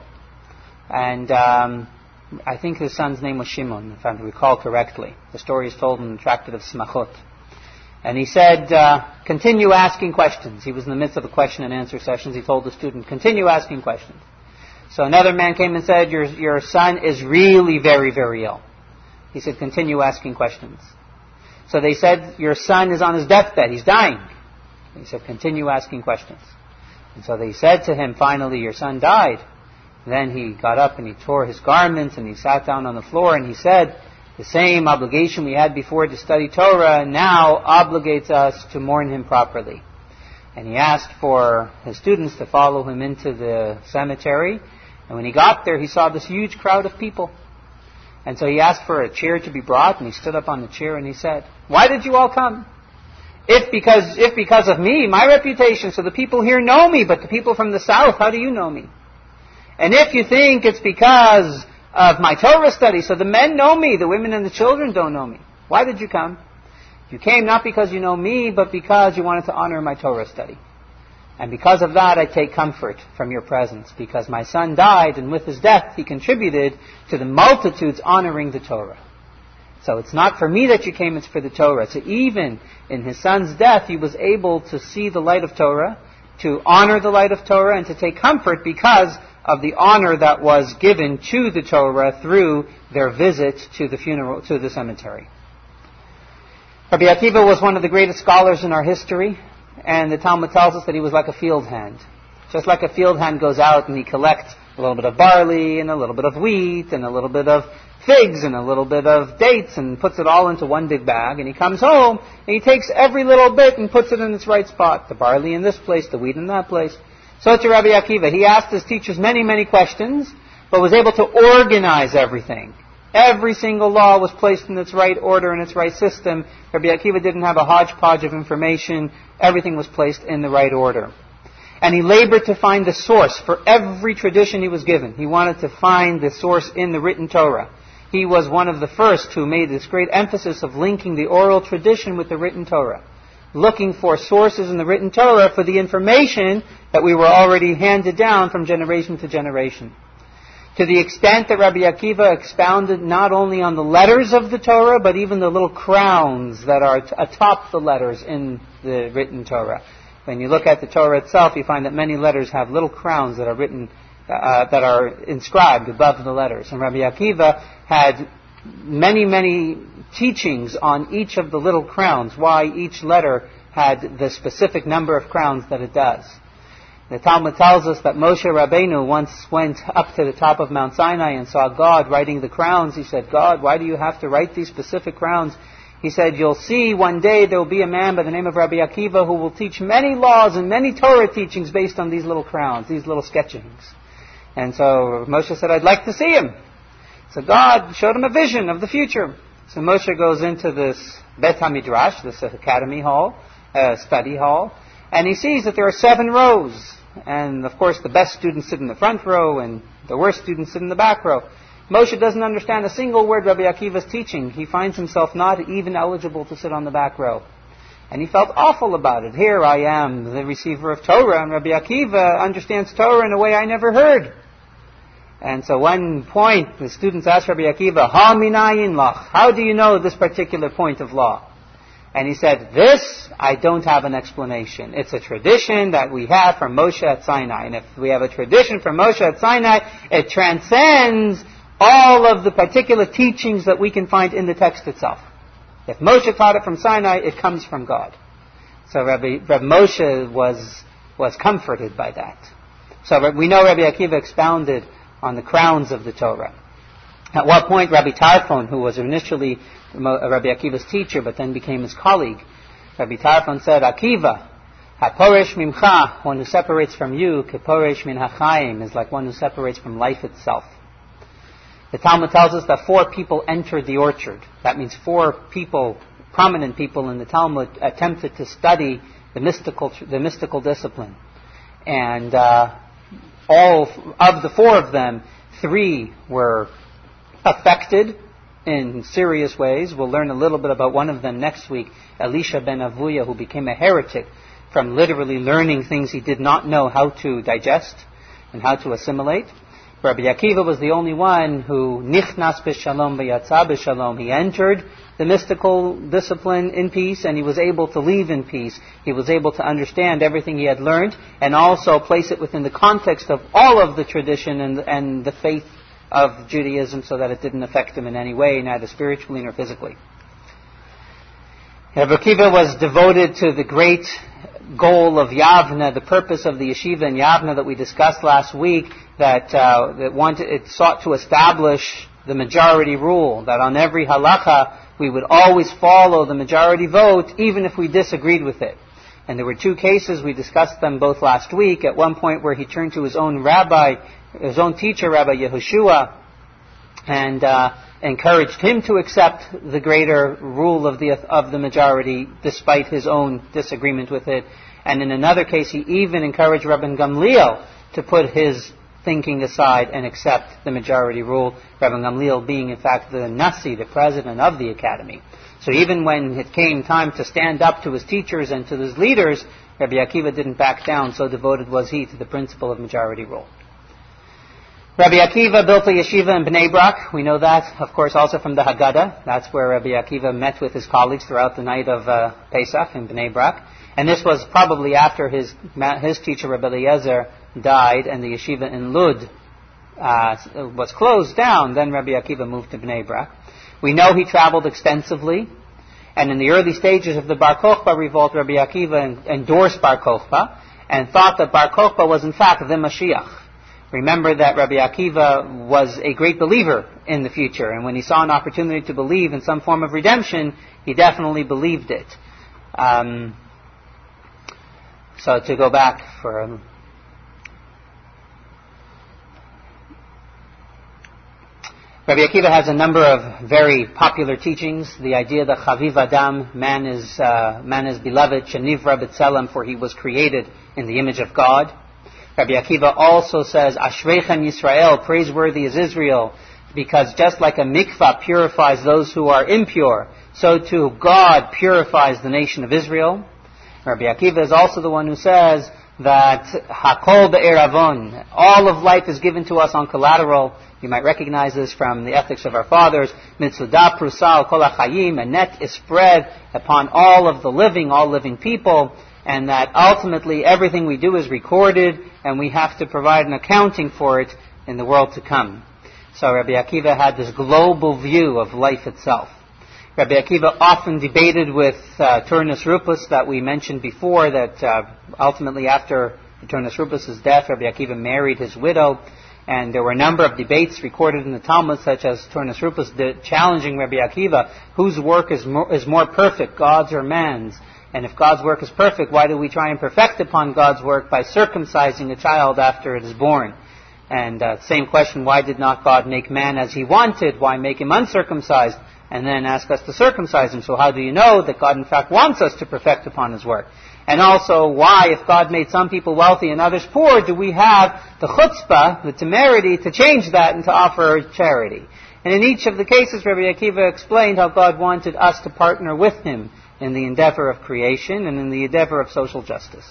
And um, I think his son's name was Shimon, if I recall correctly. The story is told in the Tractate of Smachot. And he said, uh, continue asking questions. He was in the midst of a question and answer sessions. He told the student, continue asking questions. So another man came and said, your, your son is really very, very ill. He said, continue asking questions. So they said, your son is on his deathbed. He's dying. He said, continue asking questions. And so they said to him, finally, your son died. Then he got up and he tore his garments and he sat down on the floor and he said, the same obligation we had before to study Torah now obligates us to mourn him properly. And he asked for his students to follow him into the cemetery. And when he got there, he saw this huge crowd of people. And so he asked for a chair to be brought, and he stood up on the chair and he said, why did you all come? If because, if because of me, my reputation, so the people here know me, but the people from the south, how do you know me? And if you think it's because of my Torah study, so the men know me, the women and the children don't know me. Why did you come? You came not because you know me, but because you wanted to honor my Torah study. And because of that, I take comfort from your presence, because my son died, and with his death, he contributed to the multitudes honoring the Torah. So it's not for me that you came, it's for the Torah. So even in his son's death, he was able to see the light of Torah, to honor the light of Torah, and to take comfort because of the honor that was given to the Torah through their visit to the funeral, to the cemetery. Rabbi Akiva was one of the greatest scholars in our history. And the Talmud tells us that he was like a field hand. Just like a field hand goes out and he collects a little bit of barley and a little bit of wheat and a little bit of figs and a little bit of dates and puts it all into one big bag. And he comes home and he takes every little bit and puts it in its right spot. The barley in this place, the wheat in that place. So to Rabbi Akiva, he asked his teachers many, many questions, but was able to organize everything. Every single law was placed in its right order, in its right system. Rabbi Akiva didn't have a hodgepodge of information. Everything was placed in the right order. And he labored to find the source for every tradition he was given. He wanted to find the source in the written Torah. He was one of the first who made this great emphasis of linking the oral tradition with the written Torah. Looking for sources in the written Torah for the information that we were already handed down from generation to generation. To the extent that Rabbi Akiva expounded not only on the letters of the Torah, but even the little crowns that are t- atop the letters in the written Torah. When you look at the Torah itself, you find that many letters have little crowns that are written, uh, that are inscribed above the letters. And Rabbi Akiva had many, many teachings on each of the little crowns, why each letter had the specific number of crowns that it does. The Talmud tells us that Moshe Rabbeinu once went up to the top of Mount Sinai and saw God writing the crowns. He said, God, why do you have to write these specific crowns? He said, you'll see one day there will be a man by the name of Rabbi Akiva who will teach many laws and many Torah teachings based on these little crowns, these little sketchings. And so Moshe said, I'd like to see him. So God showed him a vision of the future. So Moshe goes into this Bet HaMidrash, this academy hall, uh, study hall, and he sees that there are seven rows. And, of course, the best students sit in the front row and the worst students sit in the back row. Moshe doesn't understand a single word Rabbi Akiva's teaching. He finds himself not even eligible to sit on the back row. And he felt awful about it. Here I am, the receiver of Torah, and Rabbi Akiva understands Torah in a way I never heard. And so one point, the students asked Rabbi Akiva, Ha minayin lach? How do you know this particular point of law? And he said, this, I don't have an explanation. It's a tradition that we have from Moshe at Sinai. And if we have a tradition from Moshe at Sinai, it transcends all of the particular teachings that we can find in the text itself. If Moshe taught it from Sinai, it comes from God. So Rabbi, Rabbi Moshe was, was comforted by that. So we know Rabbi Akiva expounded on the crowns of the Torah. At what point Rabbi Tarfon, who was initially Rabbi Akiva's teacher but then became his colleague, Rabbi Tarfon said, Akiva, haporesh mimcha, one who separates from you, keporesh min hachayim, is like one who separates from life itself. The Talmud tells us that four people entered the orchard. That means four people, prominent people in the Talmud, attempted to study the mystical, the mystical discipline. And uh, all of the four of them, three were affected in serious ways. We'll learn a little bit about one of them next week, Elisha ben Avuya, who became a heretic from literally learning things he did not know how to digest and how to assimilate. Rabbi Akiva was the only one who nichnas b'shalom v'yatza b'shalom. He entered the mystical discipline in peace, and he was able to leave in peace. He was able to understand everything he had learned and also place it within the context of all of the tradition and, and the faith of Judaism so that it didn't affect him in any way, neither spiritually nor physically. Rabbi Akiva was devoted to the great goal of Yavna, the purpose of the yeshiva in Yavna that we discussed last week, that, uh, that wanted, it sought to establish the majority rule, that on every halacha we would always follow the majority vote even if we disagreed with it. And there were two cases, we discussed them both last week, at one point where he turned to his own rabbi, his own teacher, Rabbi Yehoshua, and uh, encouraged him to accept the greater rule of the of the majority despite his own disagreement with it. And in another case, he even encouraged Rabban Gamliel to put his thinking aside and accept the majority rule, Rabban Gamliel being in fact the Nasi, the president of the academy. So even when it came time to stand up to his teachers and to his leaders, Rabbi Akiva didn't back down, so devoted was he to the principle of majority rule. Rabbi Akiva built a yeshiva in Bnei Brak. We know that, of course, also from the Haggadah. That's where Rabbi Akiva met with his colleagues throughout the night of uh, Pesach in Bnei Brak. And this was probably after his his teacher, Rabbi Eliezer, died and the yeshiva in Lud uh, was closed down. Then Rabbi Akiva moved to Bnei Brak. We know he traveled extensively. And in the early stages of the Bar Kokhba revolt, Rabbi Akiva endorsed Bar Kokhba and thought that Bar Kokhba was in fact the Mashiach. Remember that Rabbi Akiva was a great believer in the future, and when he saw an opportunity to believe in some form of redemption, he definitely believed it. Um, so to go back for a Rabbi Akiva has a number of very popular teachings. The idea that Chaviv Adam, man is uh, man is beloved, Shenivra B'Tselem, for he was created in the image of God. Rabbi Akiva also says, Ashreichem Yisrael, praiseworthy is Israel, because just like a mikvah purifies those who are impure, so too God purifies the nation of Israel. Rabbi Akiva is also the one who says that Hakol Be'eravon, all of life is given to us on collateral. You might recognize this from the ethics of our fathers. Mitzudah Prusal Kol HaChayim, a net is spread upon all of the living, all living people. and that ultimately everything we do is recorded, and we have to provide an accounting for it in the world to come. So Rabbi Akiva had this global view of life itself. Rabbi Akiva often debated with uh, Turnus Ruppus that we mentioned before, that uh, ultimately after Turnus Ruppus' death, Rabbi Akiva married his widow, and there were a number of debates recorded in the Talmud, such as Turnus Ruppus did, challenging Rabbi Akiva, whose work is more, is more perfect, God's or man's? And if God's work is perfect, why do we try and perfect upon God's work by circumcising a child after it is born? And uh, same question, why did not God make man as he wanted? Why make him uncircumcised and then ask us to circumcise him? So how do you know that God in fact wants us to perfect upon his work? And also, why, if God made some people wealthy and others poor, do we have the chutzpah, the temerity, to change that and to offer charity? And in each of the cases, Rabbi Akiva explained how God wanted us to partner with him in the endeavor of creation and in the endeavor of social justice.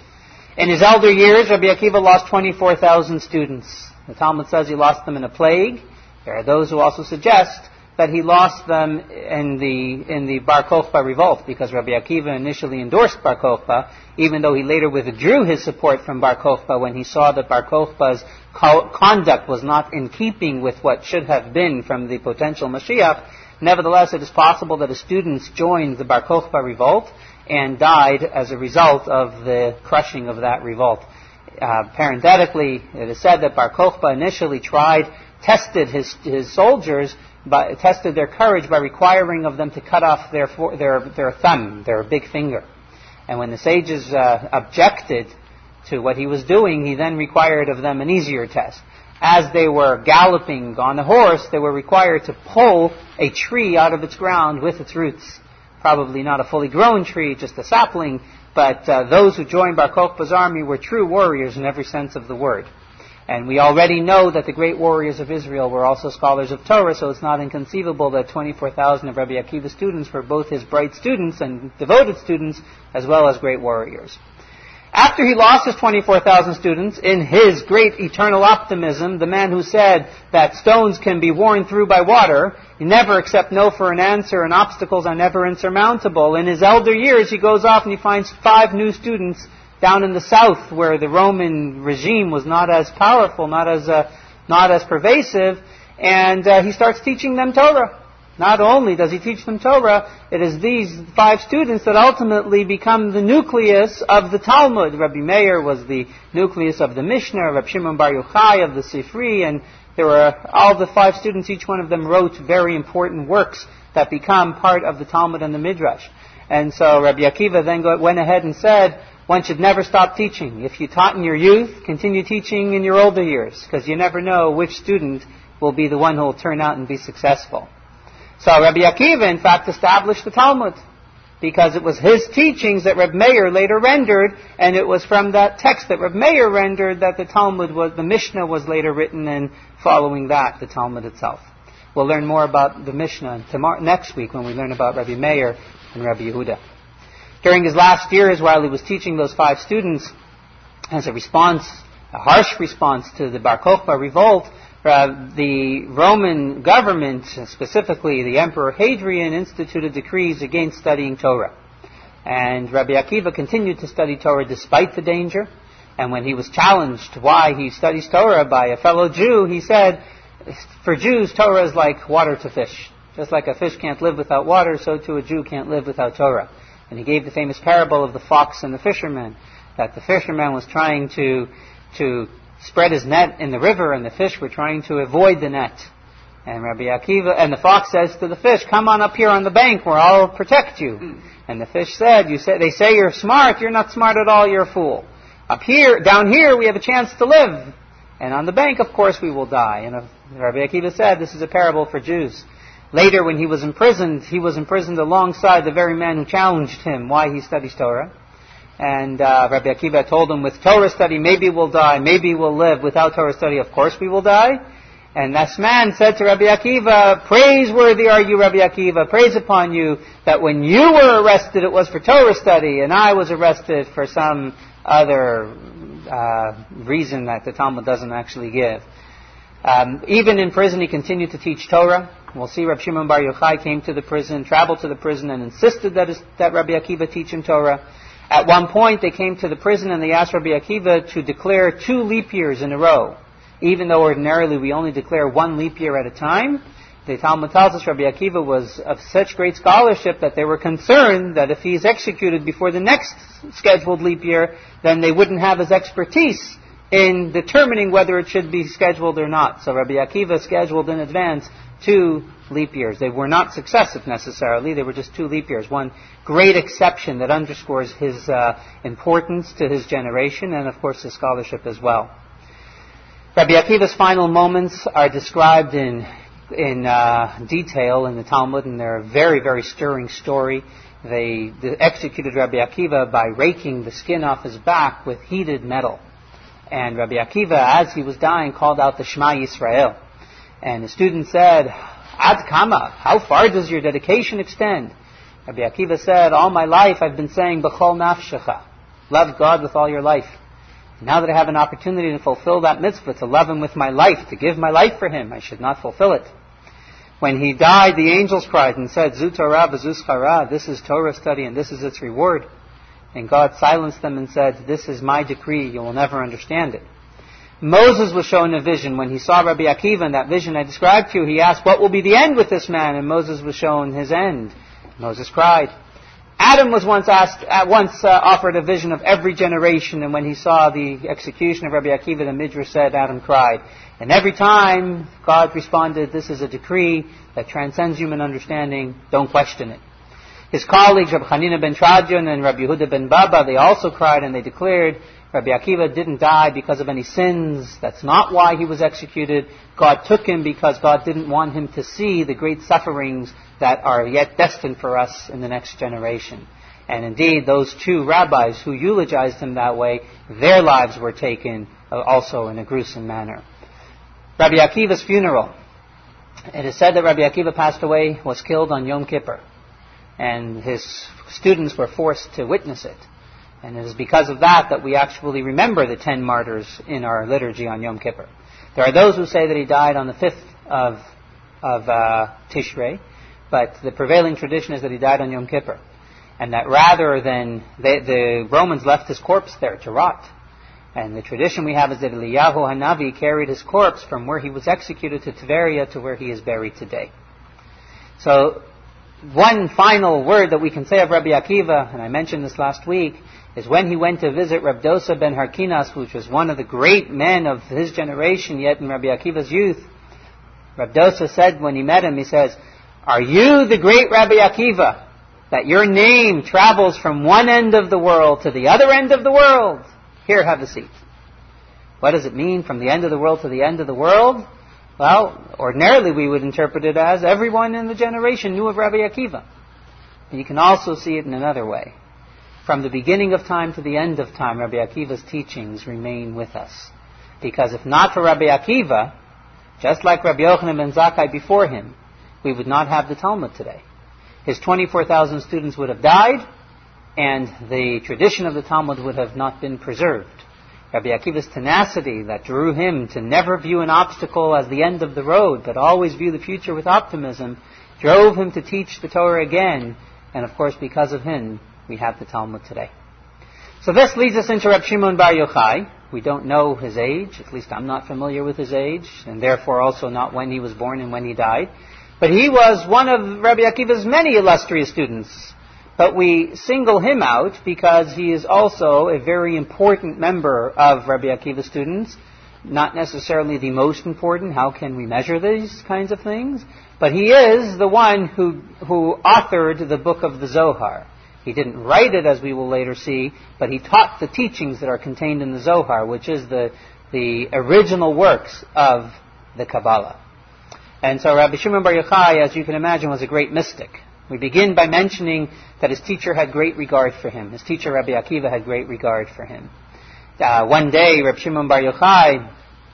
In his elder years, Rabbi Akiva lost twenty-four thousand students. The Talmud says he lost them in a plague. There are those who also suggest that he lost them in the in the Bar Kokhba revolt, because Rabbi Akiva initially endorsed Bar Kokhba, even though he later withdrew his support from Bar Kokhba when he saw that Bar Kokhba's co- conduct was not in keeping with what should have been from the potential Mashiach. Nevertheless, it is possible that his students joined the Bar Kokhba revolt and died as a result of the crushing of that revolt. Uh, parenthetically, it is said that Bar Kokhba initially tried, tested his, his soldiers, by, tested their courage by requiring of them to cut off their, their, their thumb, their big finger. And when the sages uh, objected to what he was doing, he then required of them an easier test. As they were galloping on a horse, they were required to pull a tree out of its ground with its roots. Probably not a fully grown tree, just a sapling, but uh, those who joined Bar Kokhba's army were true warriors in every sense of the word. And we already know that the great warriors of Israel were also scholars of Torah, so it's not inconceivable that twenty-four thousand of Rabbi Akiva's students were both his bright students and devoted students, as well as great warriors. After he lost his twenty-four thousand students, in his great eternal optimism, the man who said that stones can be worn through by water, you never accept no for an answer and obstacles are never insurmountable. In his elder years, he goes off and he finds five new students down in the south, where the Roman regime was not as powerful, not as uh, not as pervasive, and uh, he starts teaching them Torah. Not only does he teach them Torah, it is these five students that ultimately become the nucleus of the Talmud. Rabbi Meir was the nucleus of the Mishnah, Rabbi Shimon Bar Yochai of the Sifri, and there were all the five students, each one of them wrote very important works that become part of the Talmud and the Midrash. And so Rabbi Akiva then go, went ahead and said, one should never stop teaching. If you taught in your youth, continue teaching in your older years, because you never know which student will be the one who will turn out and be successful. So Rabbi Akiva, in fact, established the Talmud, because it was his teachings that Reb Meir later rendered, and it was from that text that Reb Meir rendered that the Talmud was, the Mishnah was later written, and following that, the Talmud itself. We'll learn more about the Mishnah tomorrow, next week, when we learn about Rabbi Meir and Rabbi Yehuda. During his last years, while he was teaching those five students, as a response, a harsh response to the Bar Kokhba revolt, Uh, the Roman government, specifically the Emperor Hadrian, instituted decrees against studying Torah. And Rabbi Akiva continued to study Torah despite the danger. And when he was challenged why he studies Torah by a fellow Jew, he said, for Jews, Torah is like water to fish. Just like a fish can't live without water, so too a Jew can't live without Torah. And he gave the famous parable of the fox and the fisherman, that the fisherman was trying to to spread his net in the river, and the fish were trying to avoid the net. And Rabbi Akiva, and the fox says to the fish, come on up here on the bank where I'll protect you. Mm. And the fish said, you say, they say you're smart, you're not smart at all, you're a fool. Up here, down here, we have a chance to live. And on the bank, of course, we will die. And Rabbi Akiva said, this is a parable for Jews. Later, when he was imprisoned, he was imprisoned alongside the very man who challenged him why he studies Torah. And uh, Rabbi Akiva told him, with Torah study, maybe we'll die, maybe we'll live. Without Torah study, of course we will die. And this man said to Rabbi Akiva, praiseworthy are you, Rabbi Akiva, praise upon you, that when you were arrested, it was for Torah study, and I was arrested for some other uh, reason that the Talmud doesn't actually give. Um, even in prison, he continued to teach Torah. We'll see Rabbi Shimon Bar Yochai came to the prison, traveled to the prison, and insisted that, his, that Rabbi Akiva teach him Torah. At one point, they came to the prison and they asked Rabbi Akiva to declare two leap years in a row. Even though ordinarily we only declare one leap year at a time, the Talmud tells us Rabbi Akiva was of such great scholarship that they were concerned that if he is executed before the next scheduled leap year, then they wouldn't have his expertise in determining whether it should be scheduled or not. So Rabbi Akiva scheduled in advance two leap years. They were not successive necessarily, they were just two leap years. One great exception that underscores his uh, importance to his generation and of course his scholarship as well. Rabbi Akiva's final moments are described in in uh, detail in the Talmud, and they're a very, very stirring story. They, they executed Rabbi Akiva by raking the skin off his back with heated metal. And Rabbi Akiva, as he was dying, called out the Shema Yisrael. And the student said, Ad Kama, how far does your dedication extend? Rabbi Akiva said, all my life I've been saying, B'chol nafshecha, love God with all your life. Now that I have an opportunity to fulfill that mitzvah, to love Him with my life, to give my life for Him, I should not fulfill it. When he died, the angels cried and said, Zu Torah v'zu schara, this is Torah study and this is its reward. And God silenced them and said, this is my decree, you will never understand it. Moses was shown a vision. When he saw Rabbi Akiva in that vision I described to you, he asked, what will be the end with this man? And Moses was shown his end. Moses cried. Adam was once asked, at once uh, offered a vision of every generation, and when he saw the execution of Rabbi Akiva, the Midrash said Adam cried. And every time God responded, this is a decree that transcends human understanding, don't question it. His colleagues, Rabbi Hanina ben Trajan and Rabbi Yehuda ben Baba, they also cried and they declared, Rabbi Akiva didn't die because of any sins. That's not why he was executed. God took him because God didn't want him to see the great sufferings that are yet destined for us in the next generation. And indeed, those two rabbis who eulogized him that way, their lives were taken also in a gruesome manner. Rabbi Akiva's funeral. It is said that Rabbi Akiva passed away, was killed on Yom Kippur. And his students were forced to witness it. And it is because of that that we actually remember the ten martyrs in our liturgy on Yom Kippur. There are those who say that he died on the fifth of, of uh, Tishrei, but the prevailing tradition is that he died on Yom Kippur. And that rather than, they, the Romans left his corpse there to rot. And the tradition we have is that Eliyahu Hanavi carried his corpse from where he was executed to Tveria to where he is buried today. So, one final word that we can say of Rabbi Akiva, and I mentioned this last week, is when he went to visit Reb Dosa ben Harkinas, which was one of the great men of his generation, yet in Rabbi Akiva's youth, Reb Dosa said when he met him, he says, are you the great Rabbi Akiva, that your name travels from one end of the world to the other end of the world? Here, have a seat. What does it mean, from the end of the world to the end of the world? Well, ordinarily we would interpret it as everyone in the generation knew of Rabbi Akiva. But you can also see it in another way. From the beginning of time to the end of time, Rabbi Akiva's teachings remain with us. Because if not for Rabbi Akiva, just like Rabbi Yochanan ben Zakkai before him, we would not have the Talmud today. His twenty-four thousand students would have died, and the tradition of the Talmud would have not been preserved. Rabbi Akiva's tenacity that drew him to never view an obstacle as the end of the road, but always view the future with optimism, drove him to teach the Torah again, and of course because of him, we have the Talmud today. So this leads us into Reb Shimon Bar Yochai. We don't know his age, at least I'm not familiar with his age, and therefore also not when he was born and when he died. But he was one of Rabbi Akiva's many illustrious students. But we single him out because he is also a very important member of Rabbi Akiva's students. Not necessarily the most important. How can we measure these kinds of things? But he is the one who, who authored the book of the Zohar. He didn't write it, as we will later see, but he taught the teachings that are contained in the Zohar, which is the, the original works of the Kabbalah. And so Rabbi Shimon Bar Yochai, as you can imagine, was a great mystic. We begin by mentioning that his teacher had great regard for him. His teacher, Rabbi Akiva, had great regard for him. Uh, one day, Rabbi Shimon Bar Yochai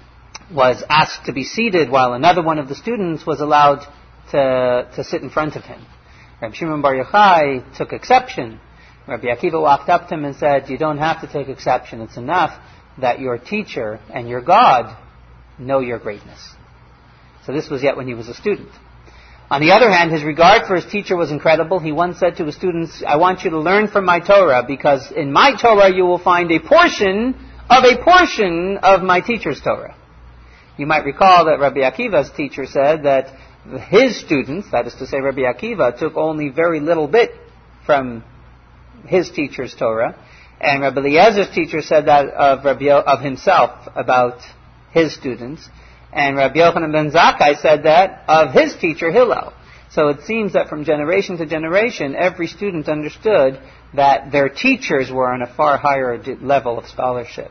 was asked to be seated while another one of the students was allowed to, to sit in front of him. Rabbi Shimon Bar Yochai took exception. Rabbi Akiva walked up to him and said, you don't have to take exception. It's enough that your teacher and your God know your greatness. So this was yet when he was a student. On the other hand, his regard for his teacher was incredible. He once said to his students, I want you to learn from my Torah, because in my Torah you will find a portion of a portion of my teacher's Torah. You might recall that Rabbi Akiva's teacher said that his students, that is to say Rabbi Akiva, took only very little bit from his teacher's Torah, and Rabbi Eliezer's teacher said that of Rabbi of himself about his students, and Rabbi Yochanan ben Zakkai said that of his teacher Hillel. So it seems that from generation to generation, every student understood that their teachers were on a far higher level of scholarship.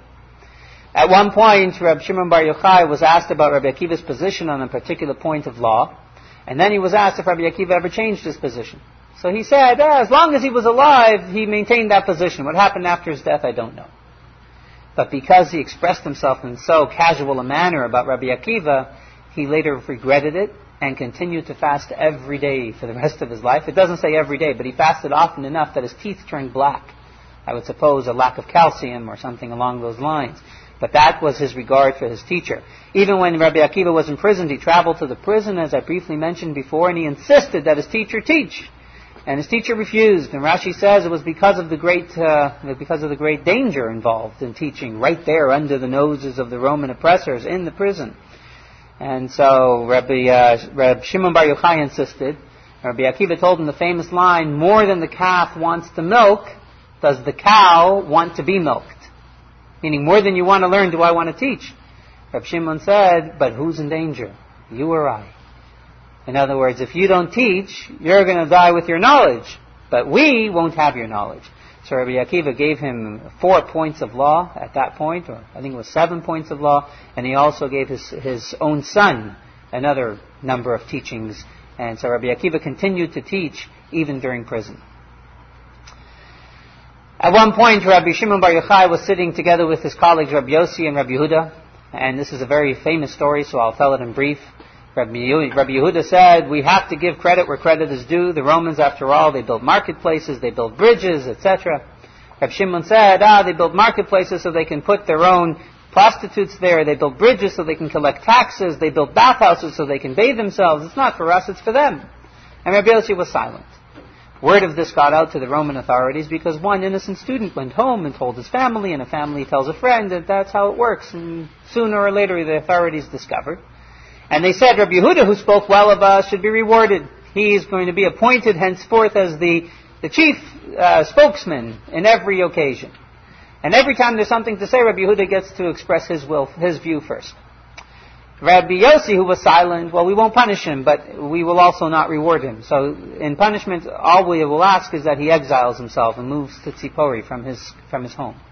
At one point, Rabbi Shimon Bar Yochai was asked about Rabbi Akiva's position on a particular point of law, and then he was asked if Rabbi Akiva ever changed his position. So he said, ah, as long as he was alive, he maintained that position. What happened after his death, I don't know. But because he expressed himself in so casual a manner about Rabbi Akiva, he later regretted it and continued to fast every day for the rest of his life. It doesn't say every day, but he fasted often enough that his teeth turned black. I would suppose a lack of calcium or something along those lines. But that was his regard for his teacher. Even when Rabbi Akiva was imprisoned, he traveled to the prison, as I briefly mentioned before, and he insisted that his teacher teach. And his teacher refused. And Rashi says it was because of the great uh, because of the great danger involved in teaching, right there under the noses of the Roman oppressors in the prison. And so Rabbi, uh, Rabbi Shimon Bar Yochai insisted. Rabbi Akiva told him the famous line, more than the calf wants the milk, does the cow want to be milked? Meaning, more than you want to learn, do I want to teach? Rabbi Shimon said, but who's in danger? You or I? In other words, if you don't teach, you're going to die with your knowledge. But we won't have your knowledge. So Rabbi Akiva gave him four points of law at that point, or I think it was seven points of law, and he also gave his, his own son another number of teachings. And so Rabbi Akiva continued to teach even during prison. At one point, Rabbi Shimon Bar Yochai was sitting together with his colleagues Rabbi Yossi and Rabbi Yehuda, and this is a very famous story, so I'll tell it in brief. Rabbi Yehuda said, we have to give credit where credit is due. The Romans, after all, they built marketplaces, they built bridges, et cetera. Rabbi Shimon said, ah, they built marketplaces so they can put their own prostitutes there. They built bridges so they can collect taxes. They built bathhouses so they can bathe themselves. It's not for us, it's for them. And Rabbi Yossi was silent. Word of this got out to the Roman authorities because one innocent student went home and told his family, and a family tells a friend, that that's how it works. And sooner or later the authorities discovered. And they said, Rabbi Yehuda, who spoke well of us, should be rewarded. He is going to be appointed henceforth as the, the chief uh, spokesman in every occasion. And every time there's something to say, Rabbi Yehuda gets to express his will, his view first. Rabbi Yossi, who was silent, well, we won't punish him, but we will also not reward him. So in punishment, all we will ask is that he exiles himself and moves to Tzipori from his, from his home.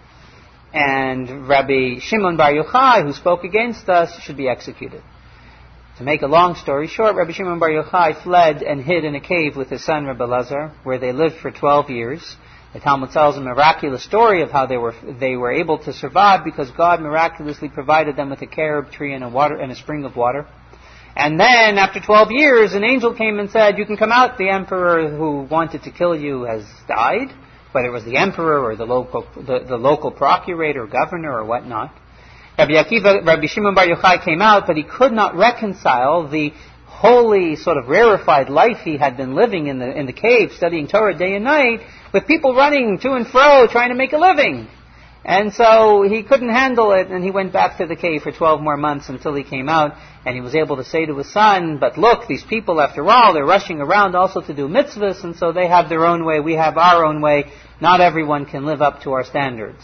And Rabbi Shimon Bar Yochai, who spoke against us, should be executed. To make a long story short, Rabbi Shimon Bar Yochai fled and hid in a cave with his son Rabbi Elazar, where they lived for twelve years. The Talmud tells a miraculous story of how they were they were able to survive because God miraculously provided them with a carob tree and a water and a spring of water. And then, after twelve years, an angel came and said, "You can come out. The emperor who wanted to kill you has died." Whether it was the emperor or the local the, the local procurator, governor, or whatnot. Rabbi Akiva, Rabbi Shimon Bar Yochai came out, but he could not reconcile the holy, sort of rarefied life he had been living in the in the cave, studying Torah day and night, with people running to and fro, trying to make a living. And so he couldn't handle it, and he went back to the cave for twelve more months until he came out, and he was able to say to his son, but look, these people, after all, they're rushing around also to do mitzvahs, and so they have their own way, we have our own way. Not everyone can live up to our standards.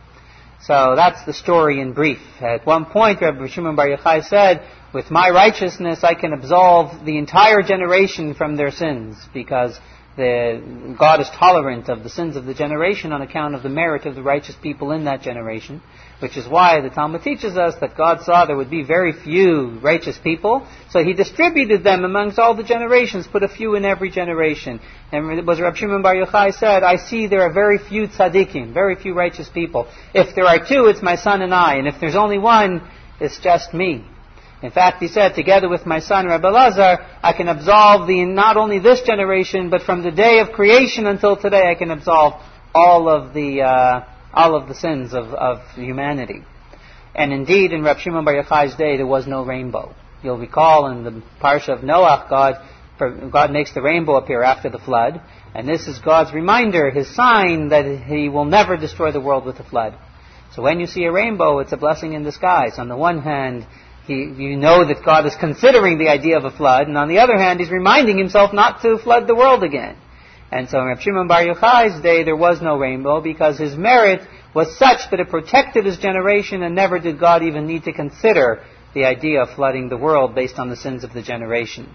So that's the story in brief. At one point, Rabbi Shimon Bar Yochai said, with my righteousness I can absolve the entire generation from their sins, because the, God is tolerant of the sins of the generation on account of the merit of the righteous people in that generation, which is why the Talmud teaches us that God saw there would be very few righteous people, so He distributed them amongst all the generations, put a few in every generation. And it was Rabbi Shimon Bar Yochai said, I see there are very few tzaddikim, very few righteous people. If there are two, it's my son and I, and if there's only one, it's just me. In fact, he said, together with my son Rabbi Elazar, I can absolve the not only this generation, but from the day of creation until today, I can absolve all of the uh, all of the sins of, of humanity. And indeed, in Rabbi Shimon Bar Yochai's day, there was no rainbow. You'll recall in the Parsha of Noach, God God makes the rainbow appear after the flood, and this is God's reminder, His sign that He will never destroy the world with a flood. So when you see a rainbow, it's a blessing in disguise. On the one hand, he, you know that God is considering the idea of a flood, and on the other hand, He's reminding Himself not to flood the world again. And so in Reb Shimon Bar Yochai's day, there was no rainbow because his merit was such that it protected his generation, and never did God even need to consider the idea of flooding the world based on the sins of the generation.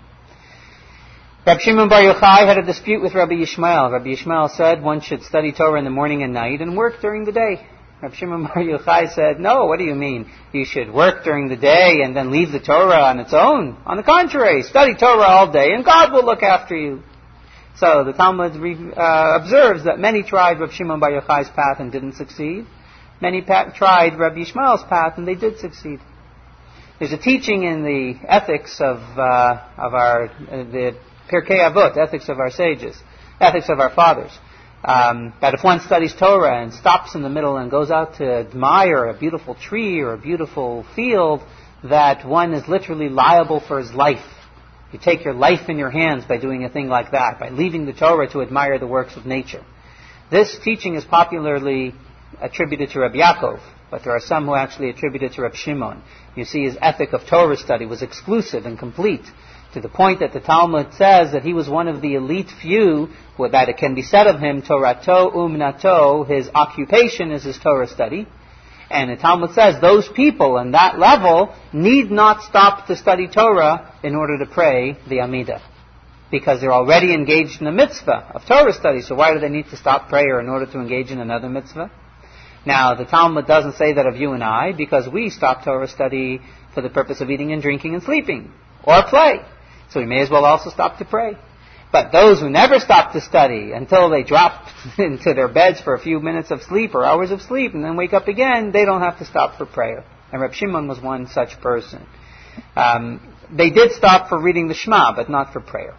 Reb Shimon Bar Yochai had a dispute with Rabbi Yishmael. Rabbi Yishmael said one should study Torah in the morning and night and work during the day. Reb Shimon Bar Yochai said, no, what do you mean? You should work during the day and then leave the Torah on its own. On the contrary, study Torah all day and God will look after you. So the Talmud uh, observes that many tried Reb Shimon Bar Yochai's path and didn't succeed. Many pa- tried Rabbi Yishmael's path and they did succeed. There's a teaching in the ethics of uh, of our uh, the Pirkei Avot, ethics of our sages, ethics of our fathers, um, that if one studies Torah and stops in the middle and goes out to admire a beautiful tree or a beautiful field, that one is literally liable for his life. You take your life in your hands by doing a thing like that, by leaving the Torah to admire the works of nature. This teaching is popularly attributed to Rabbi Yaakov, but there are some who actually attribute it to Reb Shimon. You see, his ethic of Torah study was exclusive and complete, to the point that the Talmud says that he was one of the elite few, that it can be said of him, Torato umnato, his occupation is his Torah study. And the Talmud says those people in that level need not stop to study Torah in order to pray the Amidah, because they're already engaged in a mitzvah of Torah study, so why do they need to stop prayer in order to engage in another mitzvah? Now, the Talmud doesn't say that of you and I, because we stop Torah study for the purpose of eating and drinking and sleeping, or play. So we may as well also stop to pray. But those who never stop to study until they drop into their beds for a few minutes of sleep or hours of sleep and then wake up again, they don't have to stop for prayer. And Reb Shimon was one such person. Um, they did stop for reading the Shema, but not for prayer.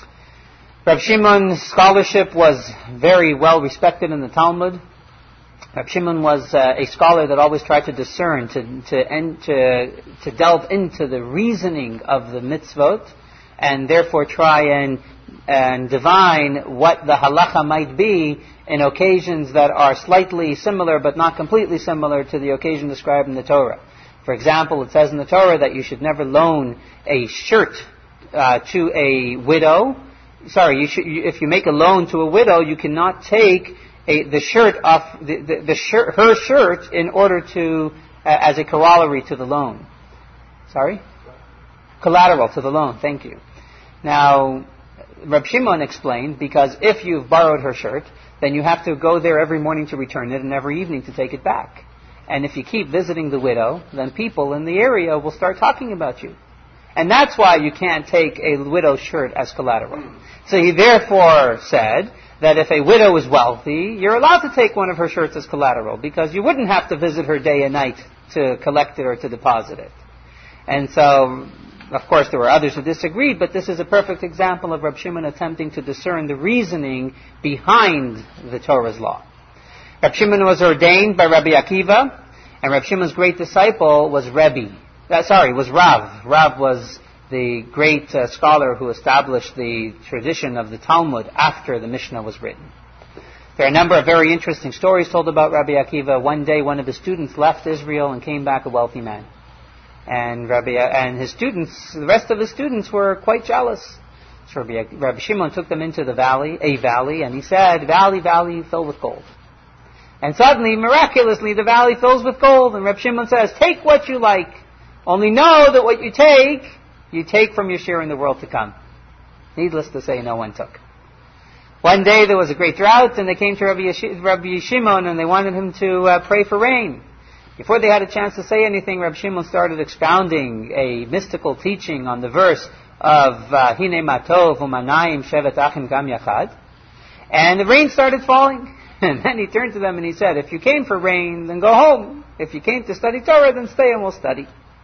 Reb Shimon's scholarship was very well respected in the Talmud. Reb Shimon was uh, a scholar that always tried to discern, to to, end, to to delve into the reasoning of the mitzvot, and therefore try and and divine what the halacha might be in occasions that are slightly similar but not completely similar to the occasion described in the Torah. For example, it says in the Torah that you should never loan a shirt uh, to a widow. Sorry, you should, you, if you make a loan to a widow, you cannot take a, the shirt off the, the, the shirt, her shirt in order to uh, as a corollary to the loan. Sorry, collateral to the loan. Thank you. Now, Reb Shimon explained, because if you've borrowed her shirt, then you have to go there every morning to return it and every evening to take it back. And if you keep visiting the widow, then people in the area will start talking about you. And that's why you can't take a widow's shirt as collateral. So he therefore said that if a widow is wealthy, you're allowed to take one of her shirts as collateral, because you wouldn't have to visit her day and night to collect it or to deposit it. And so, of course, there were others who disagreed, but this is a perfect example of Reb Shimon attempting to discern the reasoning behind the Torah's law. Reb Shimon was ordained by Rabbi Akiva, and Reb Shimon's great disciple was Rebbe. Uh, sorry, was Rav. Rav was the great uh, scholar who established the tradition of the Talmud after the Mishnah was written. There are a number of very interesting stories told about Rabbi Akiva. One day, one of his students left Israel and came back a wealthy man. And Rabbi and his students, the rest of his students were quite jealous. So Rabbi, Rabbi Shimon took them into the valley, a valley, and he said, "Valley, valley, filled with gold." And suddenly, miraculously, the valley fills with gold. And Rabbi Shimon says, "Take what you like. Only know that what you take, you take from your share in the world to come." Needless to say, no one took. One day there was a great drought, and they came to Rabbi, Yesh- Rabbi Shimon, and they wanted him to uh, pray for rain. Before they had a chance to say anything, Rabbi Shimon started expounding a mystical teaching on the verse of Hine Matov Umanayim Shevet Achim Gam Yachad. And the rain started falling. And then he turned to them and he said, "If you came for rain, then go home. If you came to study Torah, then stay and we'll study."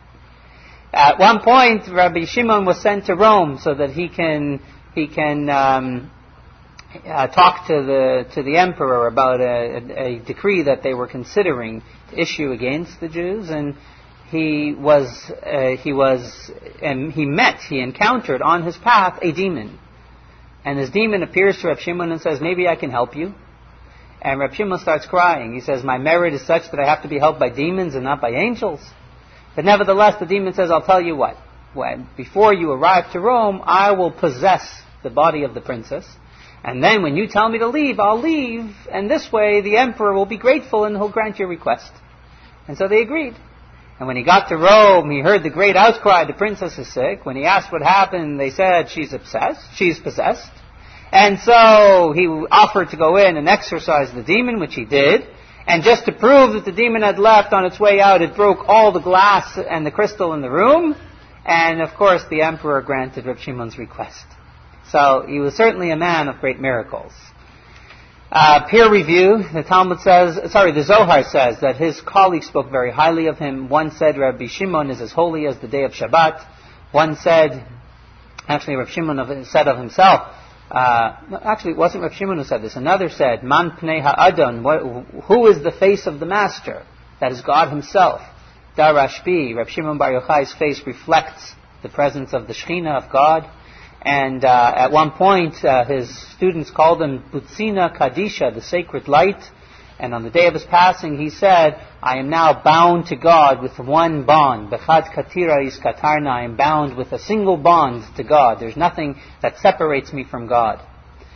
At one point, Rabbi Shimon was sent to Rome so that he can he can um, uh, talk to the to the emperor about a, a, a decree that they were considering to issue against the Jews. And he was, uh, he was, and he met, he encountered on his path a demon. And this demon appears to Reb Shimon and says, maybe I can help you. And Reb Shimon starts crying. He says, my merit is such that I have to be helped by demons and not by angels. But nevertheless, the demon says, I'll tell you what. When, before you arrive to Rome, I will possess the body of the princess. And then when you tell me to leave, I'll leave. And this way, the emperor will be grateful and he'll grant your request. And so they agreed. And when he got to Rome, he heard the great outcry, the princess is sick. When he asked what happened, they said, she's obsessed, she's possessed. And so he offered to go in and exorcise the demon, which he did. And just to prove that the demon had left, on its way out, it broke all the glass and the crystal in the room. And of course, the emperor granted Reb Shimon's request. So he was certainly a man of great miracles. Uh, peer review, the Talmud says, sorry, the Zohar says that his colleagues spoke very highly of him. One said Rabbi Shimon is as holy as the day of Shabbat. One said, actually Rabbi Shimon said of himself, uh, actually it wasn't Rabbi Shimon who said this. Another said, Man pnei ha'adon, who is the face of the master? That is God himself. Darashbi, Rabbi Shimon Bar Yochai's face reflects the presence of the Shekhinah of God. And uh, at one point, uh, his students called him Butzina Kadisha, the sacred light. And on the day of his passing, he said, I am now bound to God with one bond. Bechad katira is katarna. I am bound with a single bond to God. There's nothing that separates me from God.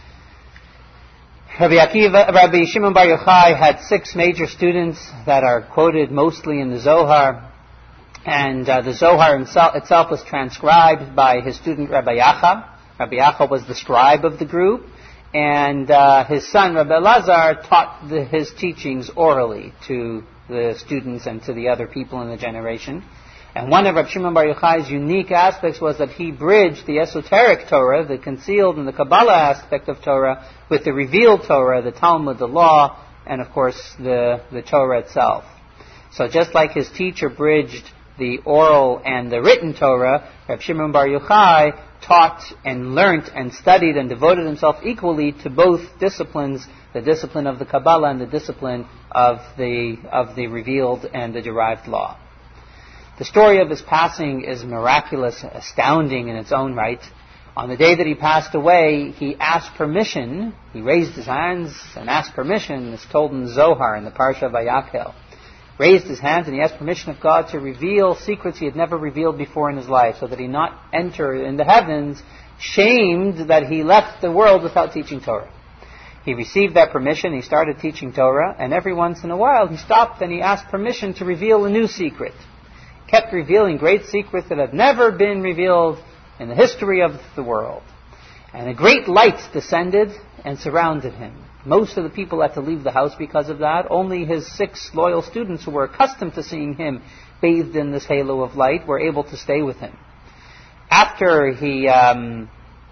Rabbi Akiva, Rabbi Shimon Bar Yochai had six major students that are quoted mostly in the Zohar. And uh, the Zohar himself, itself was transcribed by his student Rabbi Yacha. Rabbi Yacha was the scribe of the group. And uh, his son Rabbi Elazar taught the, his teachings orally to the students and to the other people in the generation. And one of Rabbi Shimon Bar Yochai's unique aspects was that he bridged the esoteric Torah, the concealed and the Kabbalah aspect of Torah, with the revealed Torah, the Talmud, the law, and of course the, the Torah itself. So just like his teacher bridged the oral and the written Torah, Reb Shimon Bar Yochai taught and learnt and studied and devoted himself equally to both disciplines, the discipline of the Kabbalah and the discipline of the of the revealed and the derived law. The story of his passing is miraculous, astounding in its own right. On the day that he passed away, he asked permission, he raised his hands and asked permission, it's told in Zohar in the Parsha of Vayakhel. Raised his hands and he asked permission of God to reveal secrets he had never revealed before in his life, so that he not enter in the heavens shamed that he left the world without teaching Torah. He received that permission, he started teaching Torah, and every once in a while he stopped and he asked permission to reveal a new secret. Kept revealing great secrets that had never been revealed in the history of the world. And a great light descended and surrounded him. Most of the people had to leave the house because of that. Only his six loyal students who were accustomed to seeing him bathed in this halo of light were able to stay with him. After he, um,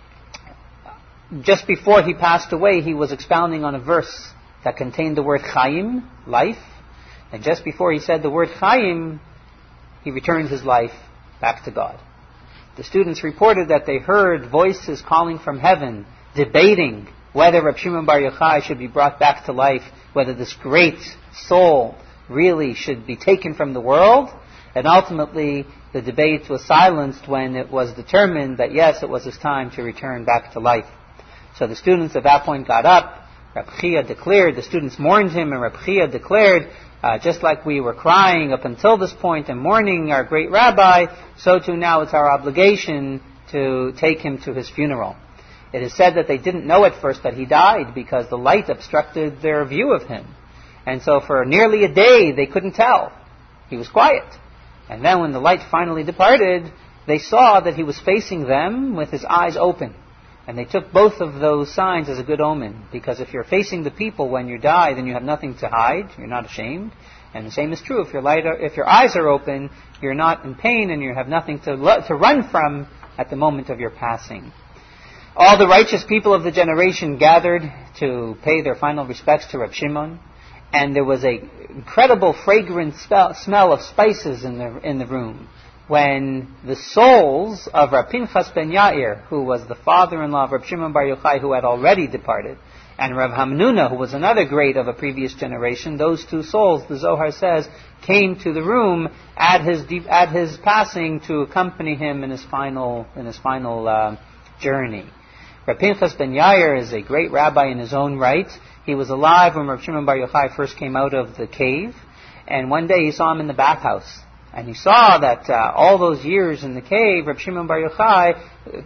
just before he passed away, he was expounding on a verse that contained the word Chaim, life. And just before he said the word Chaim, he returned his life back to God. The students reported that they heard voices calling from heaven, debating whether Reb Shimon Bar Yochai should be brought back to life, whether this great soul really should be taken from the world. And ultimately, the debate was silenced when it was determined that yes, it was his time to return back to life. So the students at that point got up. Reb Chia declared, the students mourned him, and Reb Chia declared, uh, just like we were crying up until this point and mourning our great rabbi, so too now it's our obligation to take him to his funeral. It is said that they didn't know at first that he died because the light obstructed their view of him. And so for nearly a day they couldn't tell. He was quiet. And then when the light finally departed, they saw that he was facing them with his eyes open. And they took both of those signs as a good omen, because if you're facing the people when you die, then you have nothing to hide, you're not ashamed. And the same is true, if your, light are, if your eyes are open, you're not in pain and you have nothing to, lo- to run from at the moment of your passing. All the righteous people of the generation gathered to pay their final respects to Reb Shimon, and there was an incredible fragrant spell, smell of spices in the in the room. when the souls of Rab Pinchas ben Yair, who was the father-in-law of Rab Shimon Bar Yochai, who had already departed, and Rav Hamnuna, who was another great of a previous generation, those two souls, the Zohar says, came to the room at his de- at his passing to accompany him in his final in his final uh, journey. Rab Pinchas ben Yair is a great rabbi in his own right. He was alive when Rab Shimon Bar Yochai first came out of the cave, and one day he saw him in the bathhouse. And he saw that uh, all those years in the cave, Rab Shimon Bar Yochai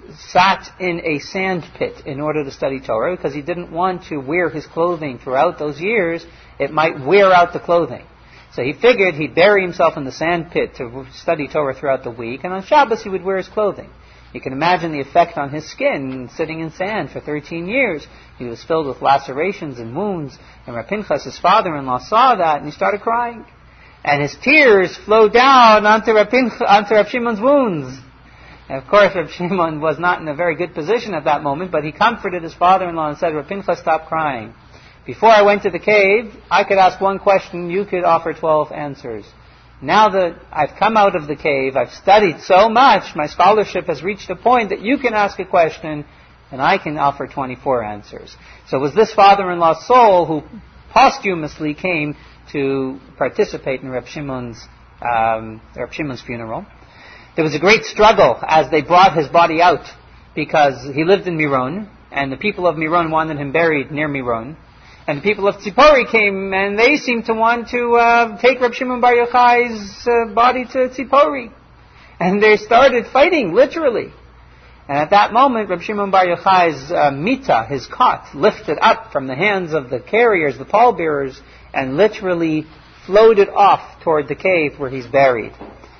sat in a sand pit in order to study Torah, because he didn't want to wear his clothing throughout those years. It might wear out the clothing. So he figured he'd bury himself in the sand pit to study Torah throughout the week, and on Shabbos he would wear his clothing. You can imagine the effect on his skin, sitting in sand for thirteen years. He was filled with lacerations and wounds, and Rab Pinchas, his father-in-law, saw that, and he started crying. And his tears flowed down onto Rab, Pinchas, onto Rab Shimon's wounds. And of course, Rab Shimon was not in a very good position at that moment, but he comforted his father-in-law and said, Rab Pinchas, stop crying. Before I went to the cave, I could ask one question, you could offer twelve answers. Now that I've come out of the cave, I've studied so much, my scholarship has reached a point that you can ask a question, and I can offer twenty-four answers. So it was this father-in-law's soul who posthumously came to participate in Rab Shimon's, um, Rab Shimon's funeral. There was a great struggle as they brought his body out, because he lived in Miron, and the people of Miron wanted him buried near Miron. And the people of Tzipori came, and they seemed to want to uh, take Rab Shimon Bar Yochai's uh, body to Tzipori. And they started fighting, literally. And at that moment, Rab Shimon Bar Yochai's uh, mita, his cot, lifted up from the hands of the carriers, the pallbearers, and literally floated off toward the cave where he's buried.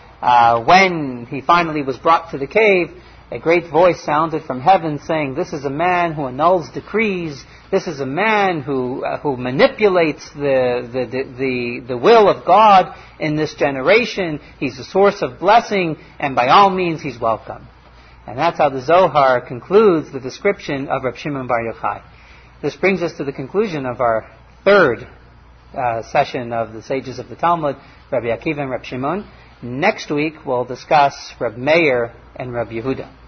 Uh, when he finally was brought to the cave, a great voice sounded from heaven saying, this is a man who annuls decrees. This is a man who uh, who manipulates the, the, the, the, the will of God in this generation. He's a source of blessing, and by all means he's welcome. And that's how the Zohar concludes the description of Rab Shimon Bar Yochai. This brings us to the conclusion of our third uh, session of the Sages of the Talmud, Rabbi Akiva and Rab Shimon. Next week we'll discuss Rab Meir and Rab Yehuda.